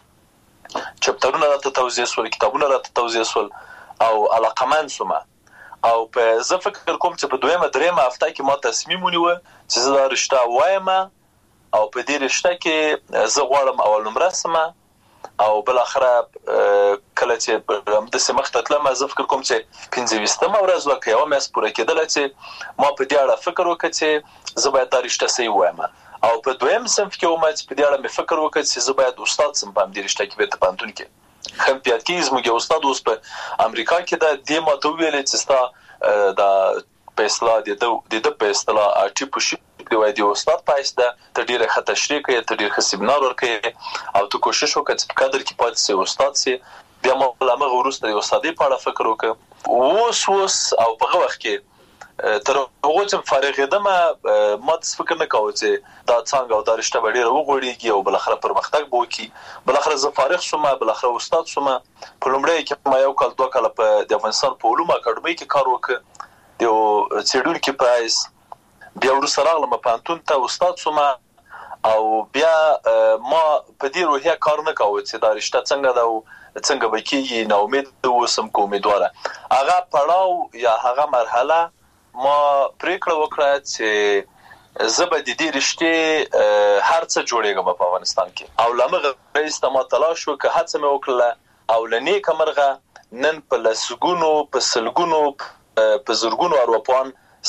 چپټرونه راته توضیح سول، کتابونه راته توضیح سول او علاقمند سوم او په زه فکر کوم چې په دویمه درېمه هفته کې ما تصمیم ونیو چې زه دا رشته وایم او په دې رشته کې زه غواړم اول نمره سم او بل اخره کله چې د سمخ تطلم از فکر کوم چې پنځه ویشتمه ورځ وکړ او مې سپوره کېدل چې ما په دې اړه فکر وکړ چې زه باید دا رښتیا صحیح وایم او په دویم صنف کې ومه چې په دې اړه مې فکر وکړ چې زه باید استاد سم په دې رښتیا کې به ته پانتون کې هم پیات کې زموږ استاد اوس په امریکا کې د دې ماته ویل چې ستا د په اصطلاح د د په اصطلاح ټیپوشي دی وای دی استاد پایسته ته ډیره ښه تشریح کوي ته ډیر ښه سیمینار ورکوي او ته کوشش وکړې چې په قدر کې پاتې سي استاد سي بیا موږ لامغه ورسته د استادۍ په اړه فکر وکړ اوس اوس او په هغه وخت کې تر هغه چې فارغېدم ما د فکر نه کاوه چې دا څنګه او دا رښتیا ډیره وغوړېږي او بل اخر پرمختګ به وکړي بل اخر زه فارغ شوم بل اخر استاد شوم په لومړی کې ما یو کال دوه کال په د افغانستان په علومو اکاډمۍ کې کار وکړ یو څېړونکي پایس بیا وروسته راغلم پانتون ته استاد شوم او بیا ما په دې روحیه کار نه کاوه چې دا رښتیا څنګه دا څنګه به کېږي نو امید اوسم کوم امیدواره هغه پړاو یا هغه مرحله ما پریکړه وکړه چې زه به د دې رښتې هر څه جوړېږم په افغانستان کې او لمغه رئیس ما تلاش وکړه هڅه مې وکړه او لنی کمرغه نن په لسګونو په سلګونو په زرګونو اروپان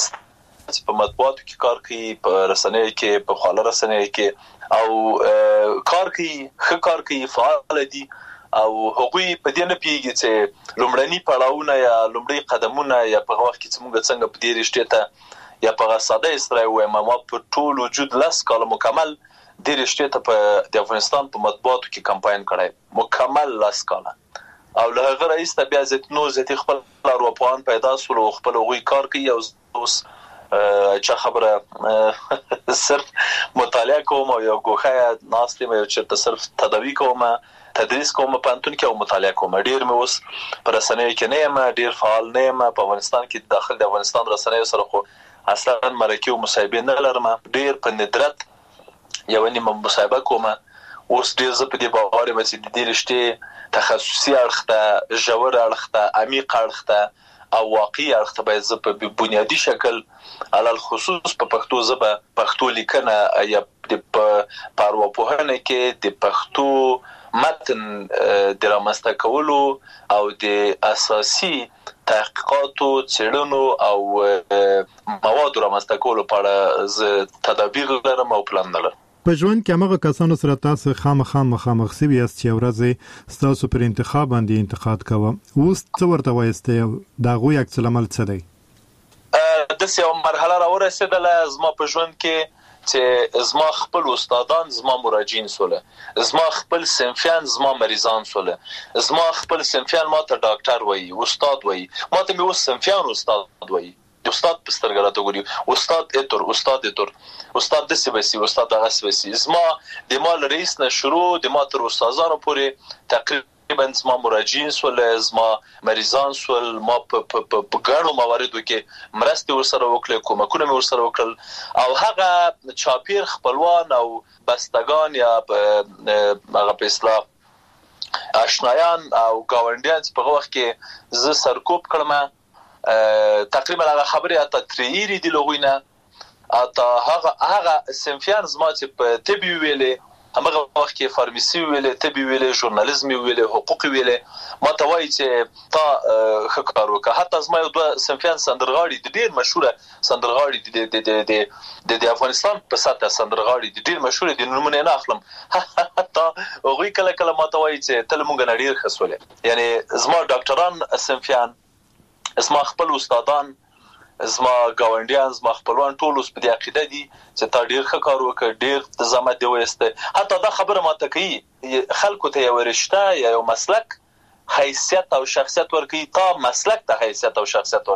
په مطبوعاتو کې کار کوي په رسنیو کې په خاله رسنیو کې او کار کوي ښه کار کوي فعال دي او هغوی په دې نه پیږي چې لومړني پړاوونه یا لومړني قدمونه یا په وخت کې څنګه څنګه په دې رښتیا ته یا په ساده استرای وایم ما په ټول وجود لاس کال مکمل د رښتیا ته په د افغانستان په مطبوعاتو کې کمپاین کړای مکمل لاس کال او له هغه رئیس ته بیا ځت نو ځت خپل اروپان پیدا سول او خپل غوي کار کوي او اوس چې خبره صرف مطالعه کوم او یو غوخه ناستې مې چې صرف تداوی کوم تدریس کوم پانتون کې او مطالعه کوم ډیر مې اوس پر رسنیو کې نه یم ډیر فعال نه یم په افغانستان کې داخل د افغانستان رسنیو سره خو اصلا مرکه او مصاحبه نه لرم ډیر په ندرت یو نیمه مصاحبه کوم اوس ډیر زه په دې باور یم چې د دې رښتې تخصصي اړخ ته ژور اړخ ته عمیق اړخ ته او واقعي اړخ ته باید زه په بنیادی شکل علل خصوص په پښتو ژبه پښتو لیکنه یا د پارواپوهنه کې د پښتو متن د رامنځته کولو او د اساسي تحقیقاتو څېړنو او موادو رامنځته کولو په اړه زه تدابیر لرم او پلان لرم په ژوند کې هغه کسانو سره تاسو خامخا مخامخ سوي یاست چې ورځې تاسو پر انتخاب باندې انتقاد کوه اوس څه ورته وایسته دا غوي عکس العمل څه دی د سیو مرحله را ورسېدله زما په ژوند کې چې زما خپل استادان زما مراجعین سوله زما خپل صنفیان زما مریضان سوله زما خپل صنفیان ماته ډاکټر وایي استاد وایي ماته مې اوس صنفیان استاد وایي استاد په سترګه راته ګوري استاد اتر استاد اتر استاد د سیبسي استاد هغه سیبسي زما د مال رئیس نه شروع د ما تر استادانو پورې تقریبا زما مراجعین سول زما مریضان سول ما په په ګڼو مواردو کې مرستې ورسره وکړې کومکونه مې ورسره وکړل او هغه چاپیر خپلوان او بستگان یا هغه په اصطلاح آشنایان او گاونډیان په وخت کې ز سرکوب کړم تقریبا هغه خبره اته تریری دی لغوینه اته هغه هغه سنفیان زما چې په طبي ویلې هغه وخت کې فارمیسي ویلې طبي ویلې ژورنالیزم ویلې حقوق ویلې ما ته وایي چې تا خکار وکړه حتی زما یو دوه سنفیان سندرغاړي د ډیر مشهوره سندرغاړي د د د د افغانستان په ساته سندرغاړي د ډیر مشهوره دي نمونه نه اخلم حتی هغه کله کله ما ته وایي چې تل مونږ نه ډیر خسولې یعنی زما ډاکټران سنفیان زما خپل استادان زما گاونډیان زما خپلوان ټول اوس په دې عقیده دي چې تا ډیر ښه کار وکړ ډیر زحمت دی وسته حتی دا خبره ماته کوي خلکو ته یو رشته یا یو مسلک حیثیت او شخصیت ورکوي تا مسلک ته حیثیت او شخصیت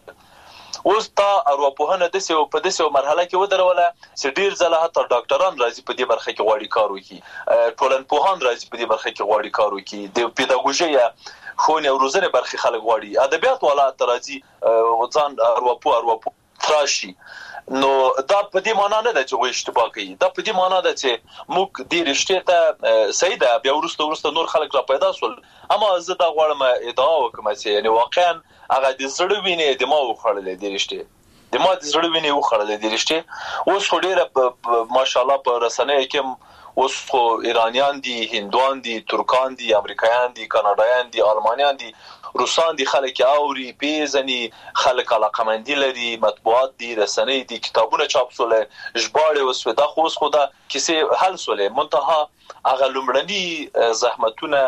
ورکړي اوس تا ارواپوهنه د سیو په دسیو مرحله کې ودروله چې ډیر ځله حتی ډاکټران راځي په دې برخه کې غواړي کار وکړي ټولنپوهان راځي په دې برخه کې غواړي کار وکړي د پیداګوژي یا خونې او روزنه برخه خلک غواړي ادبیات ولا ترازی وځان ارواپو ارواپو تراشي نو دا په دې معنی نه ده چې وې اشتباه کوي دا په دې معنی ده چې موږ دې رښتیا ته سیده بیا ورسته ورسته نور خلک را پیدا سول اما زه دا غواړم ادعا وکم چې یعنی واقعا هغه د زړه وینې د ما وخړلې دې رښتیا د ما د زړه وینې وخړلې دې رښتیا اوس ډیره ماشاءالله په رسنیو کې اوس خو ایرانیان دي، هندوان دي، ترکان دي، امریکایان دي، کاناډایان دي، آلمانیان دي، روسان دي، خلک اوري پیژني، خلک علاقمندي لري، مطبوعات دي، رسنۍ دي، کتابونه چاپ سول، ژباړې وسوي. دا خو اوس خو دا کیسه حل سول. منتها هغه لومړني زحمتونه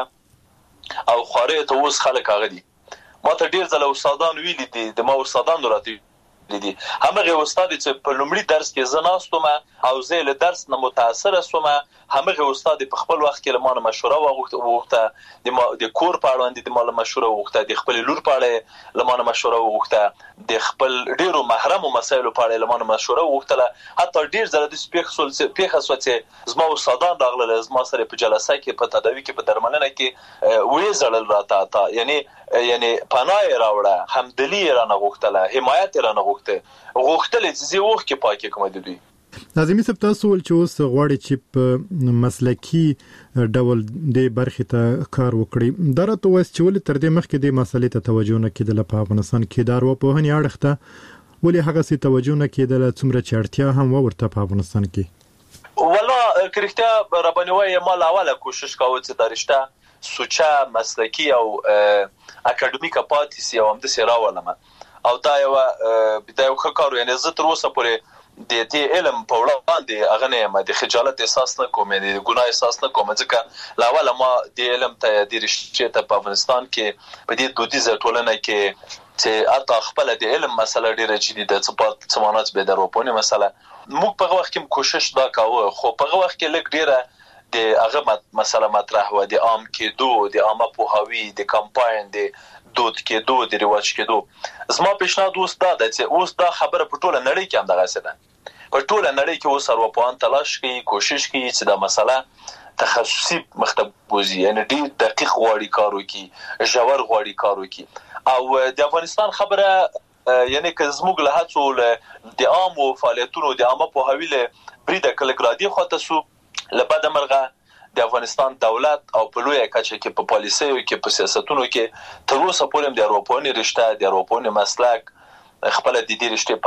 او خوارې ته اوس خلک هغه دي. ما ته ډیر ځله استادان ویلي دي، د ما استادان راته دي همغه استاد چې په لومړي درس کې زناستم او زه له درس نه متاثر شوم، همغه استاد په خپل وخت کې لمانه مشوره وغوښته، د د کور په اړه د مال مشوره وغوښته، د خپل لور په اړه لمانه مشوره وغوښته، د خپل ډیرو محرم مسایلو په اړه لمانه مشوره وغوښتله. حتی ډیر ځله د سپیخ سول پیخه سوڅ زما استادان راغله، زما سره په جلسه کې په تداوی کې په درملنه کې وې زړل راته تا یعنی یعنی پناه راوړه، همدلی را نه غوښتله، حمایت را نه غوښته غوښتل چې زه وخت کې پاکه کوم د دوی. لازمي سب تاسو ول چې اوس غواړي چې په مسلکی ډول د برخې ته کار وکړي. درته وس چې ول تر دې مخکې د مسلې ته توجه نه کېدله په افغانستان کې، دارو په هني اړخته ولې هغه سي توجه نه کېدله څومره چې اړتیا هم ورته په افغانستان کې؟ والله کرختیا ربانوي مال اوله کوشش کاوه چې درشته سوچا مسلکی او اکاډمیکا پاتې سی او هم د سراولم او دا یو بدايه وکړو. یعنی زه تر اوسه پورې د دې علم په وړاندې هغه نه ما د خجالت احساس نه کوم، د ګناه احساس نه کوم، ځکه لا ولا ما د علم ته د رښتیا ته په افغانستان کې په دې دودیزه ټولنه کې چې اته خپل د علم مسله ډیره جدي ده، څه سمانات به دروپونه مسله موږ په وخت کې کوشش دا کاوه، خو په وخت کې لګ ډیره د هغه مسله مطرح و، د عام کېدو، د عامه پوهاوی، د کمپاین، د دود کېدو، د رواج کېدو. زما پیشنهاد اوس دا ده چې اوس دا خبره په ټوله نړۍ کې هم دغه څه ده، په ټوله نړۍ کې اوس ارواپوهان تلاش کوي، کوشش کوي چې دا مسله تخصصي مکتب وزي، یعنی ډیر دقیق غواړي کار وکړي، ژور غواړي کار وکړي. او د افغانستان خبره یعنی که زموږ له هڅو د عامو فعالیتونو د عامه پوهاوی له بریده کلګرادي خواته سو لبد مرغه د افغانستان دولت او په لوی کچه کې په پالیسیو کې په سیاستونو کې تر اوسه پورې د اروپونی رشته، د اروپونی مسلک خپل د دې رشته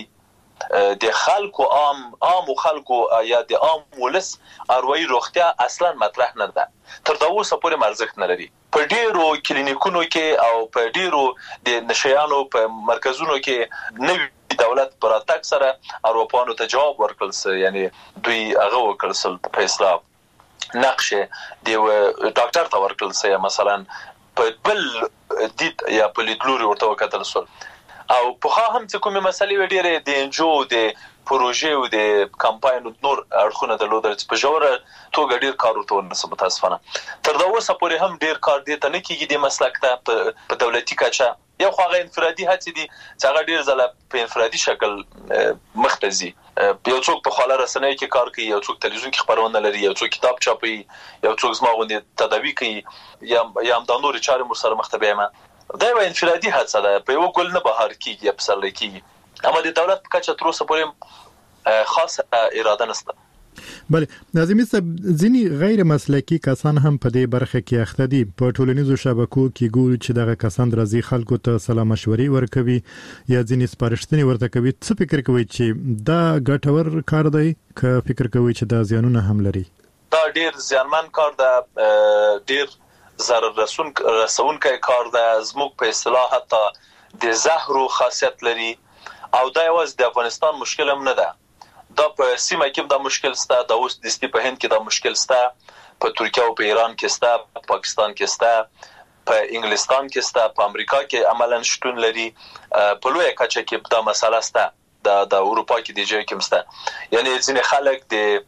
پنځه د خلکو عام عام خلکو یا د عام ولس اروي روغتیا اصلا مطرح نه ده، تر دا اوسه پورې مرزښت نه لري. په ډیرو کلینیکونو کې او په ډیرو د نشيانو په مرکزونو کې نوی دولت پر اتاک سره اروپانو ته جواب ورکړل سي، یعنی دوی هغه وکړل سل په اسلام نقشه دی ډاکټر ته ورکړل سي، مثلا په بل دید یا په لیدلوري ورته وکړل سل. او په هم چې کومه مسلې ډیره د انجو د پروژې او د کمپاین نور اړخونه د لودر چې په جوړه توګه ډیر کار ورته ونسب متاسفانه تر دا اوسه پورې هم ډیر کار دي ته نه کیږي د مسلک ته په دولتي کچه. یو خو هغه انفرادي هڅې دي چې هغه ډیر ځله په انفرادي شکل مختزي، یو څوک په خاله رسنۍ کې کار کوي، یو څوک تلویزیون کې خبرونه لري، یو څوک کتاب چاپي، یو څوک زما غوندې تداوی کوي یا یا د نور چارې مر سره مختبیمه. دا یو انفرادي هڅه ده، په یو ګل نه بهار کیږي په سر کیږي، اما د دولت په کچه تر اوسه پورې خاصه اراده نشته. بله ناظمي صاحب، ځینی غیر مسلکی کسان هم په دې برخه کې اخته دي. په ټولنیزو شبکو کې ګوري چې دغه کسان راځي خلکو ته سلام مشورې ورکوي یا ځینی سپارښتنې ورته کوي. څه فکر کوي چې دا ګټور کار دی که فکر کوي چې دا زیانونه هم لري؟ دا ډیر زیانمن کار ده، ډیر ضرر رسون رسونکی کار ده. زموږ په اصطلاح حتی د زهرو خاصیت لري او دا یوازې د افغانستان مشکل هم نه ده، دا په سیمه کې دا مشکل سته، دا اوس د ستی په هند کې دا مشکل سته، په ترکیه او په ایران کې سته، په پاکستان کې سته، په انګلستان کې سته، په امریکا کې عملاً شتون لري، په لوی کچه کې دا مسله سته، د د اروپا کې د ځای کې سته. یعنی ځینې خلک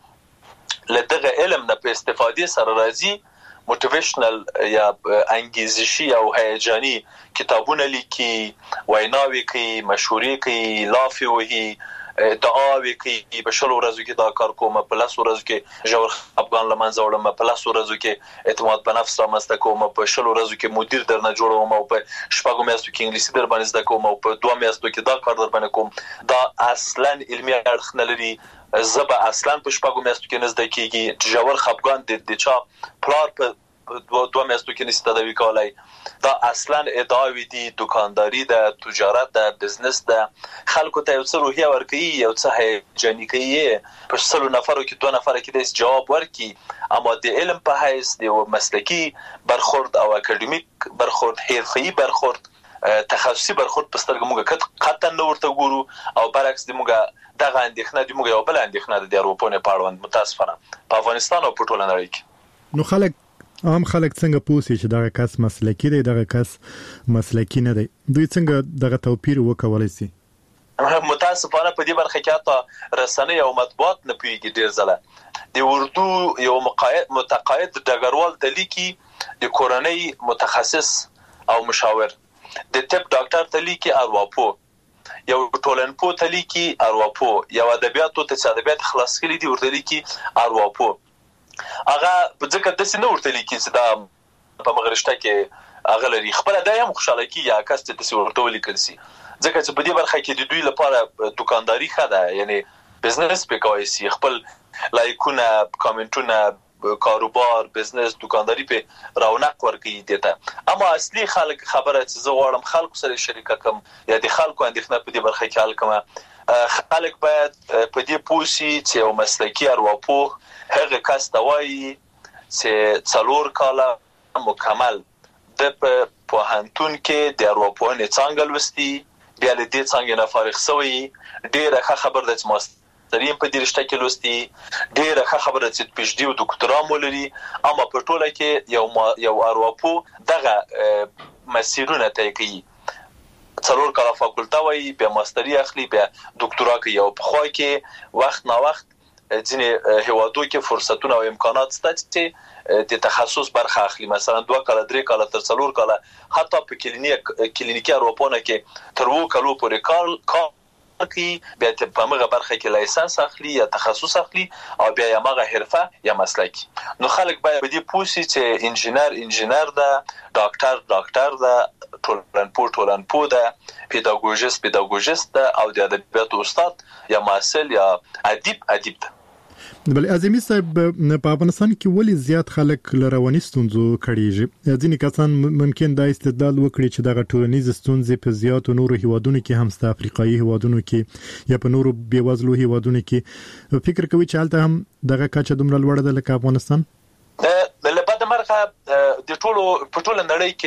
د لدغه علم نه په استفادې سره راځي، موټیویشنل یا انګیزشي او هیجاني کتابونه لیکي، ویناوي کوي، مشورې کوي، لافي وهي، دعاوي کوي، په شلو ورځو کې دا کار کوم، په لاسو ورځو کې جوړ افغان لمنځه وړم، په لاسو ورځو کې اعتماد په نفس رامنځته کوم، په شلو ورځو کې مدیر درنه جوړوم، او په شپږو میاشتو کې انګلیسي در باندې زده کوم، او په دوه میاشتو کې دا کار در باندې کوم. دا اصلا علمي اړخ نه لري، زبا اصلا په شپږو میاشتو کې نه زده کیږي. جوړ خپګان د چا پلار په دوه میاشتو کې نشي تداوی کولای. دا اصلا ادعاوی دي، دکانداری ده، تجارت ده، بزنس ده. خلکو ته یو څه روحیه ورکوي، یو څه هیجاني کوي، په سلو نفرو کې دوه نفر کې د جواب ورکي، اما د علم په حیث د مسلکی برخورد او اکاډمیک برخورد، حرفه‌ای برخورد، تخصصي برخورد په سترګه موږ قطعا نه ورته ګورو. او برعکس د موږ دغه اندېښنه د موږ یو بل اندېښنه د اروپا نه پاړوند متاسفانه په افغانستان او په ټوله نړۍ کې. نو خلک عام خلک څنګه پوښي چې دغه کس مسلکی دی، دغه کس مسلکی نه دی؟ دوی څنګه دغه توپیر وکولای شي؟ متاسفانه په دې برخه کې حتی رسنۍ او مطبوعات نه پیږي. ډیر ځله د اردو یو مقاید متقاعد ډګروال د لیکي د کورنۍ متخصص او مشاور، د طب ډاکټر ته لیکي ارواپو، یو ټولنپو ته لیکي ارواپو، یو ادبیاتو ته ادبیات خلاص کړي دي ورته لیکي ارواپو. هغه په ځکه د سینې ورته لیکي چې دا په مغرشته کې هغه لري خپل د هم خوشاله کی یا کس ته د ورته ولیکل سي، ځکه چې په دې برخه کې د دوی لپاره دکانداری خده، یعنی بزنس په کوي سي، خپل لایکونه، کامنټونه، کاروبار، بزنس، دکانداری په رونق ورکوي دیته. اما اصلي خلک خبره چې زه غواړم خلکو سره شریک کوم یا د خلکو اندېښنه په دې برخه کې حل کوم، خلک باید په دې پوښي چې یو مسلکی ارواپوه هغه کس ته وایي چې څلور کاله مکمل د په پوهنتون کې د ارواپوهنې څانګه لوستي، بیا له دې څانګې نه فارغ شوی، ډېره ښه خبره ده چې ماسترین په دې رشته کې لوستي، ډېره ښه خبره ده چې پی ایچ ډي او دکترا مو لري. اما په ټوله کې یو یو ارواپوه دغه مسیرونه طی کوي، څلور کاله فاکولټه وایي، بیا ماستري اخلي، بیا دکترا کوي. او په خوا کې وخت نا وخت ځینې هیوادو کې فرصتونه او امکانات شته چې د تخصص برخه اخلي، مثلا دوه کاله، درې کاله، تر څلور کاله، حتی په کلینیک کلینیکي ارواپوهنه کې تر اووه کالو پورې کار کوي، بیا په هغه برخه کې لایسنس اخلي یا تخصص اخلي او بیا یې هغه حرفه یا مسلک. نو خلک باید په دې پوه شي چې انجینر انجینر ده، ډاکټر ډاکټر ده، ټولنپوه ټولنپوه ده، پیداګوژیست پیداګوژیست ده، او د ادبیاتو استاد یا محصل یا ادیب ادیب ده. بل اعظمي صاحب، په افغانستان کې ولې زیات خلک له رواني ستونزو کړيږي؟ ځینې کسان ممکن دا استدلال وکړي چې دغه ټولنیز ستونزې په زیاتو نورو هیوادونو کې هم ست افریقایي هیوادونو کې یا په نورو بیوزلو هیوادونو کې، فکر کوي چې هلته هم دغه کچه دومره لوړه ده لکه افغانستان؟ له بده مرغه د ټولو په ټوله نړۍ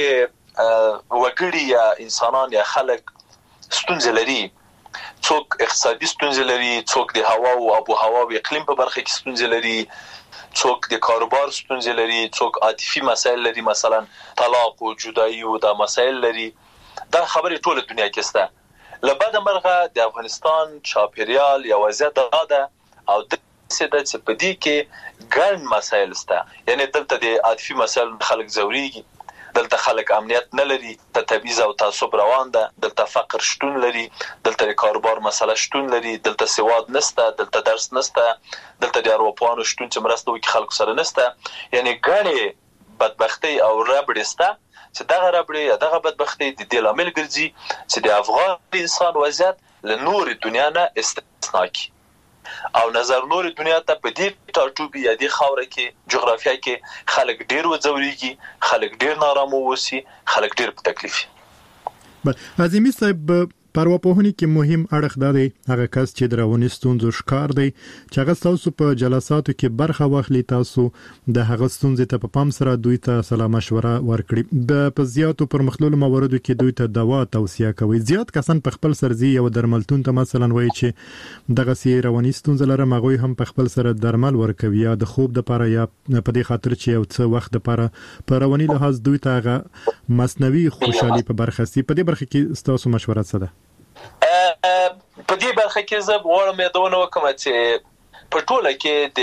کې وګړي یا انسانان یا خلک ستونزې لري. څوک اقتصادي ستونزې لري، څوک د هوا او آب و هوا او اقلیم په برخه کې ستونزې لري، څوک د کاروبار ستونزې لري، څوک عاطفي مسایل لري، مثلا طلاق او جدایي او دا مسایل لري. دا خبرې ټوله دنیا کې شته. له بده مرغه د افغانستان چاپیریال یا وضعیت دا ده او د څه چې په دې کې ګڼ مسایل شته، یعنی دلته د عاطفي مسایل خلک زوريږي، دلته خلک امنیت نه لري، ته تبعیض او تعصب روان ده، دلته فقر شتون لري، دلته کاروبار مسله شتون لري، دلته سواد نشته، دلته درس نشته، دلته د اروپانو شتون چې مرسته وکړي خلکو سره نشته. یعنی ګڼې بدبختی او ربړې شته چې دغه ربړې دغه بدبختی د دې لامل ګرځي چې د افغان انسان وضعیت له نور دنیا نه استثنا کی او نظر نور دنیا ته په دې ټاټوبي یا د خاور کې جغرافیا کې خلک ډیر وځوريږي، خلک ډیر نارامه وسی، خلک ډیر په تکلیف. بل اعظمي صاحب، پرواپوهنې کې مهم اړخ دا دی هغه کس چې د رواني ستونزو ښکار دی چې هغه تاسو په جلساتو کې برخه واخلي، تاسو د هغه ستونزې ته په پام سره دوی ته سلا مشوره ورکړي، په زیاتو پرمختللو مواردو کې دوی ته دوا توصیه کوي. زیات کسان په خپل سرزي یو درملتون ته مثلا وایي چې دغه سي رواني ستونزې لرم، هغه هم په خپل سره درمل ورکوي یا د خوب لپاره یا په دې خاطر چې یو څه وخت لپاره په رواني لحاظ دوی ته هغه مصنوعي خوشحالي په برخه سي. په دې برخه کې تاسو مشوره څه ده؟ په دې برخه کې زه غواړم یادونه وکړم چې په ټوله کې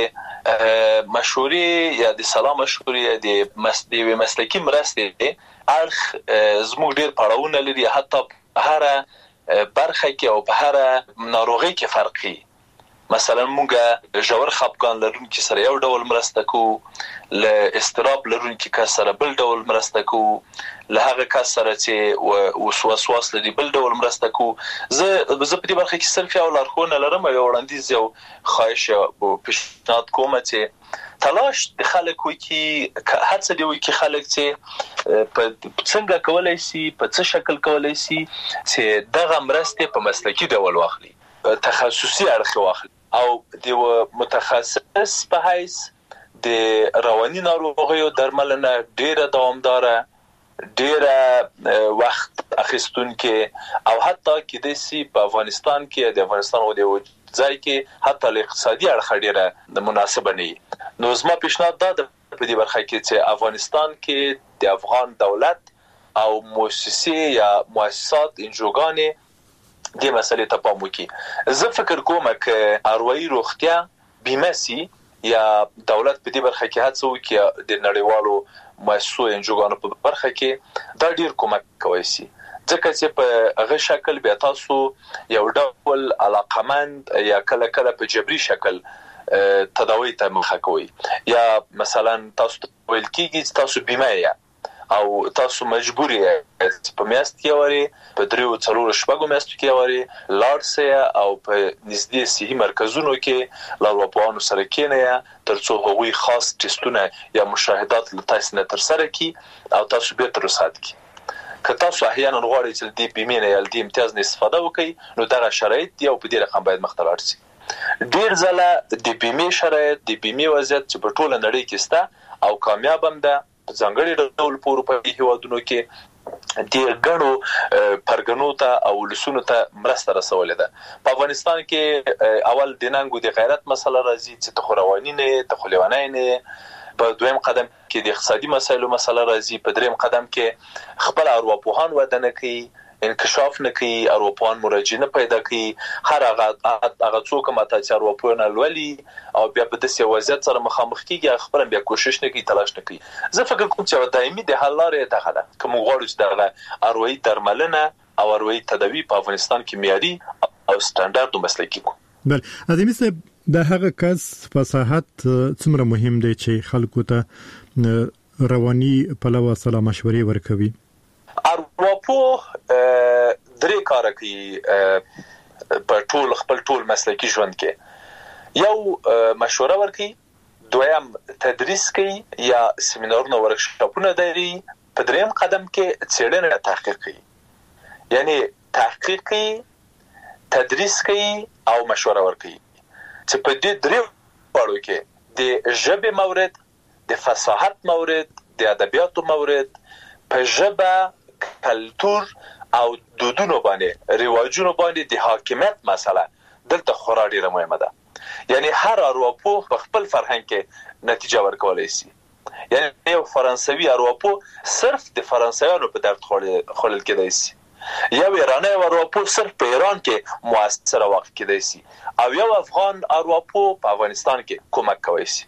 د مشورې یا د سلام مشورې د مسلې مسلکي مرستې اړخ زموږ ډېر پړاوونه لري، حتی په هر برخه کې او په هر ناروغي کې فرقي. مثلا مونږه ژور خپګان لرونکي سره یو ډول مرسته کوو، له استراب لرونکي کس سره بل ډول مرسته کوو، له هغه کس سره چې وسواس لري بل ډول مرسته کوو. زه زه په دې برخه کې صرف یو لارښوونه لرم، یو وړاندیز، یو خواهش او پیشنهاد کوم چې تلاش د خلکو کې هڅه دی چې خلک چې په څنګه کولای شي، په څه شکل کولای شي چې دغه مرسته په مسلکي ډول واخلي، تخصصي اړخ واخلي، او د متخصص په حیث د رواني ناروغیو درملنه ډیره دوامداره، ډیره وخت اخیستونکې، او حتی کې د سی په افغانستان کې د افغانستان او د ځای کې حتی له اقتصادي اړخ ډیره مناسبه نه. نو زما پیشنهاد دا د په دې برخه کې چې افغانستان کې د افغان دولت او مؤسسې یا مؤسسات انجوګانې دې مسلې ته پام وکړي. زه فکر کوم چې اروایي روغتیا بیمه سي یا دولت په دې برخه کې هڅه وکړي د نړیوالو مؤسسو انجوګانو په برخه کې دا ډیر کومک کوي سي، ځکه چې په هغه شکل بیا تاسو یو ډول علاقمند یا کله کله په جبري شکل تداوی ته مخه کوي، یا مثلا تاسو ویل کېږي تاسو بیمه یا او تاسو مجبور یې په میاشت کې وری په دریو څلورو شپږو میاشتو کې وری لاړ سي او په نږدې صحي مرکزونو کې لاروپوانو سره کېنه ترڅو هغوی خاص ټیسټونه یا مشاهدات له تاسو نه تر سره کی او تاسو به تر رسات کی. که تاسو احیانا غواړئ چې د بیمې نه یا د امتیاز نه استفاده وکړئ، نو دغه شرایط دی او په دې رقم باید مخ ته لاړ شي. ډیر ځله د بیمې شرایط، د بیمې وضعیت چې په ټوله نړۍ کې شته او کامیاب هم ده، په ځانګړي ډول په اروپایي هیوادونو کې د غنو پرګنو ته او لسونو ته مرسته رسولې ده. په افغانستان کې اول د ننګو د غیرت مسله راځي چې ته خو رواني نه، ته خو لیونی نه. په دویم قدم کې د اقتصادي مسایلو مسله راځي. په دریم قدم کې خپل ارواپوهان وده نه کوي، انکشاف نه کوي، ارواپوهان مراجعه نه پیدا کوي. هر هغه هغه څوک ماته چې ارواپوهان لولي او بیا په داسې وضعیت سره مخامخ کیږي، خپل بیا کوشش نه کوي، تلاش نه کوي. زه فکر کوم چې دایمي د حل لارې ته ده کوم غواړو چې دغه اروایي درملنه او اروایي تداوی په افغانستان کې معیاري او سټانډارډ او مسلکي کو. بل ادمي صاحب، د هغه کس فصاحت څومره مهم دی چې خلکو ته رواني پلوه سلام مشورې ورکوي؟ ارواپوه درې کار کوي په ټول خپل ټول مسلکي ژوند کې. یو مشوره ورکوي، دویم تدریس کوي یا سیمینارونه ورکشاپونه دی، په دریم قدم کې څېړنه تحقیق کوي. یعنی تحقیق کوي، تدریس کوي او مشوره ورکوي. چې په دې درې وړو کې د ژبې مورد، د فصاحت مورد، د ادبیاتو مورد، په ژبه، کلتور او دودونو باندې، رواجونو باندې د حاکمیت مسله دلته خورا ډیره مهمه ده. یعنی هر ارواپوه په خپل فرهنګ کې نتیجه ورکولای شي. یعنی یو فرانسوي ارواپوه صرف د فرانسویانو په درد خورل کېدای شي، یو ایرانی ارواپوه صرف په ایران کې موثر واقع کېدای شي، او یو افغان ارواپوه په افغانستان کې کومک کوي شي.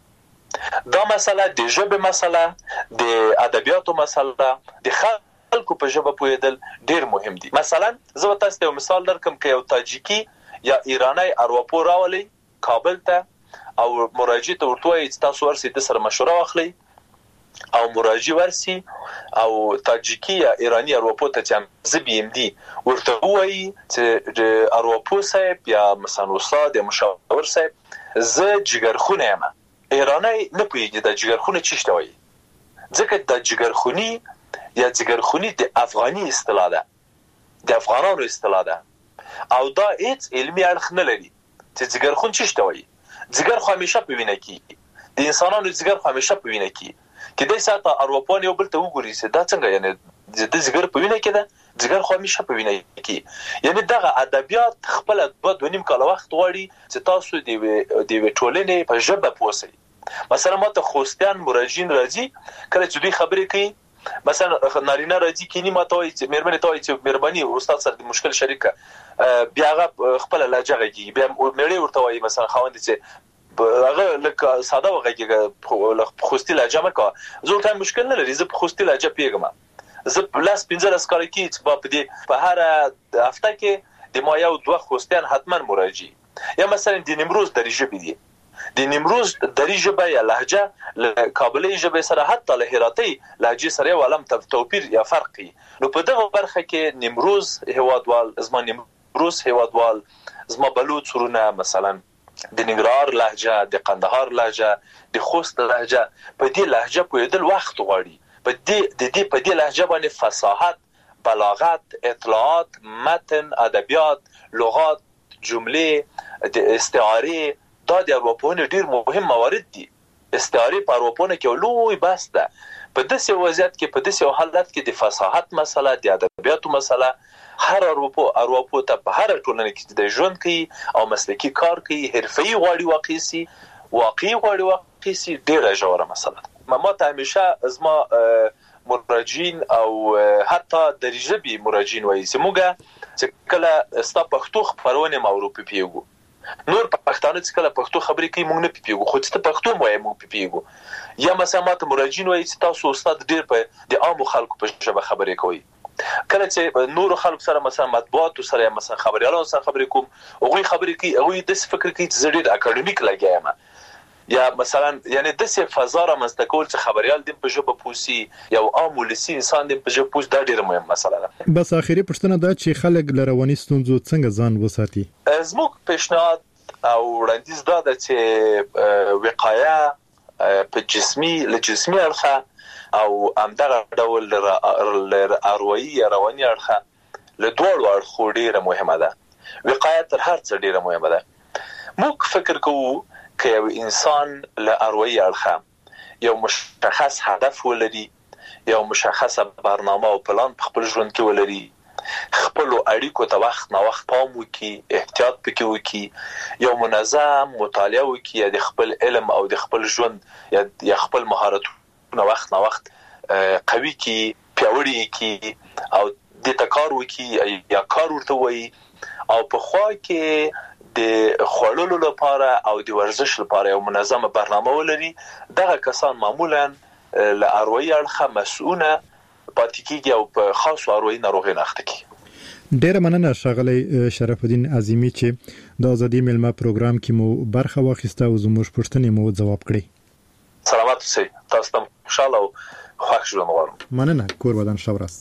دا مسله د ژبې مسله، د ادبیاتو مسله، د خلکو په ژبه پوهیدل ډیر مهم دي. مثلا زه تاسو ته مثال درکم که یو تاجیکی یا ایرانی ارواپوه راولي کابل ته او مراجعه ته ورته وایي چې تاسو ورسئ د سره مشوره واخلئ او مراجعه ورسي، او تاجیکی یا ایرانی ارواپوه ته چې زه بي ام دي ورته وایي چې د ارواپوه صاحب یا مثلا استاد یا مشاور صاحب زه جګرخونه یم. ایرانی نه پوهیږي د جګرخونه څه شته وایي، ځکه د جګرخونی یا جګرخونی د افغاني اصطلاح ده، د افغانانو اصطلاح ده، او دا هیڅ علمي اړخ نه لري چې جګرخون څه شته وایي. جګر خو همیشه په وینه کې، د انسانانو جګر خو همیشه په وینه کې. کله چې تاسو اروپان یو بل ته وګورئ چې دا څنګه، یعنی د جګر په وینه کې ده، جګر خو همیشه په وینه کې. یعنی دغه ادبیات خپل دوه دوه نیم کال وخت غواړي چې تاسو د د ټولنې په ژبه پوه شئ. مثلا ماته خوستیان مراجعین راځي، کله چې دوی خبرې کوي، مثلا نارینه راځي کینی ماته وایي چې مېرمنې ته وایي چې مهرباني استاد سره د مشکل شریکه، بیا هغه خپل لهجه غږیږي، بیا مېړه ورته وایي مثلا خاوند چې هغه لکه ساده وغږیږي، خوستی لهجه مه کوه. زه ورته مشکل نه لري، زه په خوستی لهجه پوهېږم. زه لاس پنځلس کاله کېږي چې په دې په هره هفته کې د ما یو دوه خوستیان حتما مراجعي یا مثلا د نیمروز دري ژبې دي، د نیمروز دري ژبه یا لهجه له کابلي ژبې سره حتی له هراتي لهجې سره یو علم توپیر یا فرق کوي. نو په دغه برخه کې نیمروز هیوادوال، زما نیمروز هیوادوال، زما بلوچ ورونه مثلا د ننګرهار لهجه، د قندهار لهجه، د خوست لهجه، په دې لهجه پوهېدل وخت غواړي. په دې د دې په دې لهجه باندې فصاحت، بلاغت، اطلاعات، متن، ادبیات، لغات، جملې، د استعاره، دا د ارواپوهنې ډیر مهم موارد دي. استعاره په ارواپوهنه کې لوی بحث ده. په داسې وضعیت کې، په داسې حالت کې د فصاحت مسله، د ادبیاتو مسله، هر ارواپوه ارواپوه ته په هر ټولنه کې د ژوند کوي او مسلکي کار کوي، حرفي غواړي واقعي سي، واقعي غواړي واقعي سي، ډیره ژوره مسله. ما ته همیشه زما مراجعین او حتی د ژبې مراجعین وایي چې موږ چې کله ستا پښتو خبرونه مورو پیږو، نور پښتانه چې کله پښتو خبرې کوي موږ نه پیږو، خو چې پښتو وایي موږ پیږو. یا مثلا ما ته مراجعین وایي چې تاسو استاد ډیر په د عامو خلکو په ژبه خبرې کوي. کله چې نور خلکو سره مثلا مطبوعات سره مثلا خبريالانو سره خبرې کوم، هغه خبرې کوي، هغه د فکر کوي چې زړه اکاډمیک لګیایم، یا مثلا یعنی د څه فضا را مستقول چې خبريال د په ژبه پوسی یا عام ولسی انسان د په ژبه پوس دا ډیره مهمه مسله ده. بس اخیری پښتنه دا چې خلک لرواني ستونزو څنګه ځان وساتي؟ زموږ پیشنهاد او وړاندیز دا ده چې وقایه په جسمي له جسمي اړخه او همدغه ډول اروایي یا رواني اړخه له دوړو اړخو ډیره مهمه ده. وقایه تر هر څه ډیره مهمه ده. موږ فکر کوو که یو انسان له اروایي اړخه یو مشخص هدف ولري، یو مشخصه برنامه او پلان په خپل ژوند کې ولري، خپل اړیکو ته وخت نه وخت پام وکړي، احتیاط پکې وکړي، یو منظم مطالعه وکړي، یا د خپل علم او د خپل ژوند یا یا خپل مهارتونه وخت نه وخت قوي کړي، پیاوړي کړي او د تکار وکړي یا کار ورته وایي، او په خوا کې د خوړلو لپاره او د ورزش لپاره یو منظمه برنامه ولري. دغه کسان معمولا له اروایي اړخه مسؤونه پاتې کیږي او په خاصو اروایي ناروغۍ نه اخته کیږي. ډیره مننه ښاغلی شرف الدین عظیمی چې د ازادي میلمه پروګرام کې مو برخه واخیسته او زموږ پوښتنې مو ځواب کړې. سلامات اوسئ. تاسو ته خوشاله او خوښ ژوند غواړم. مننه. کور ودان ښه ورځ.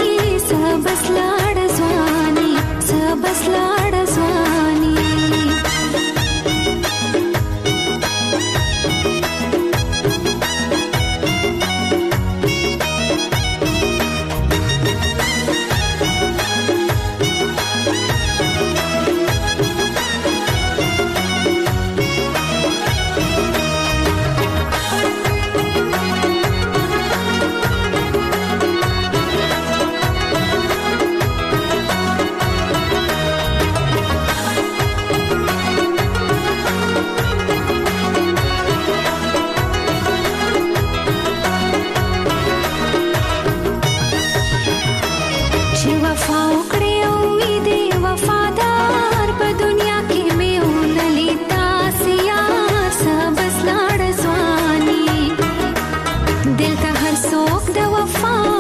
بس لاړه ځواني د وفا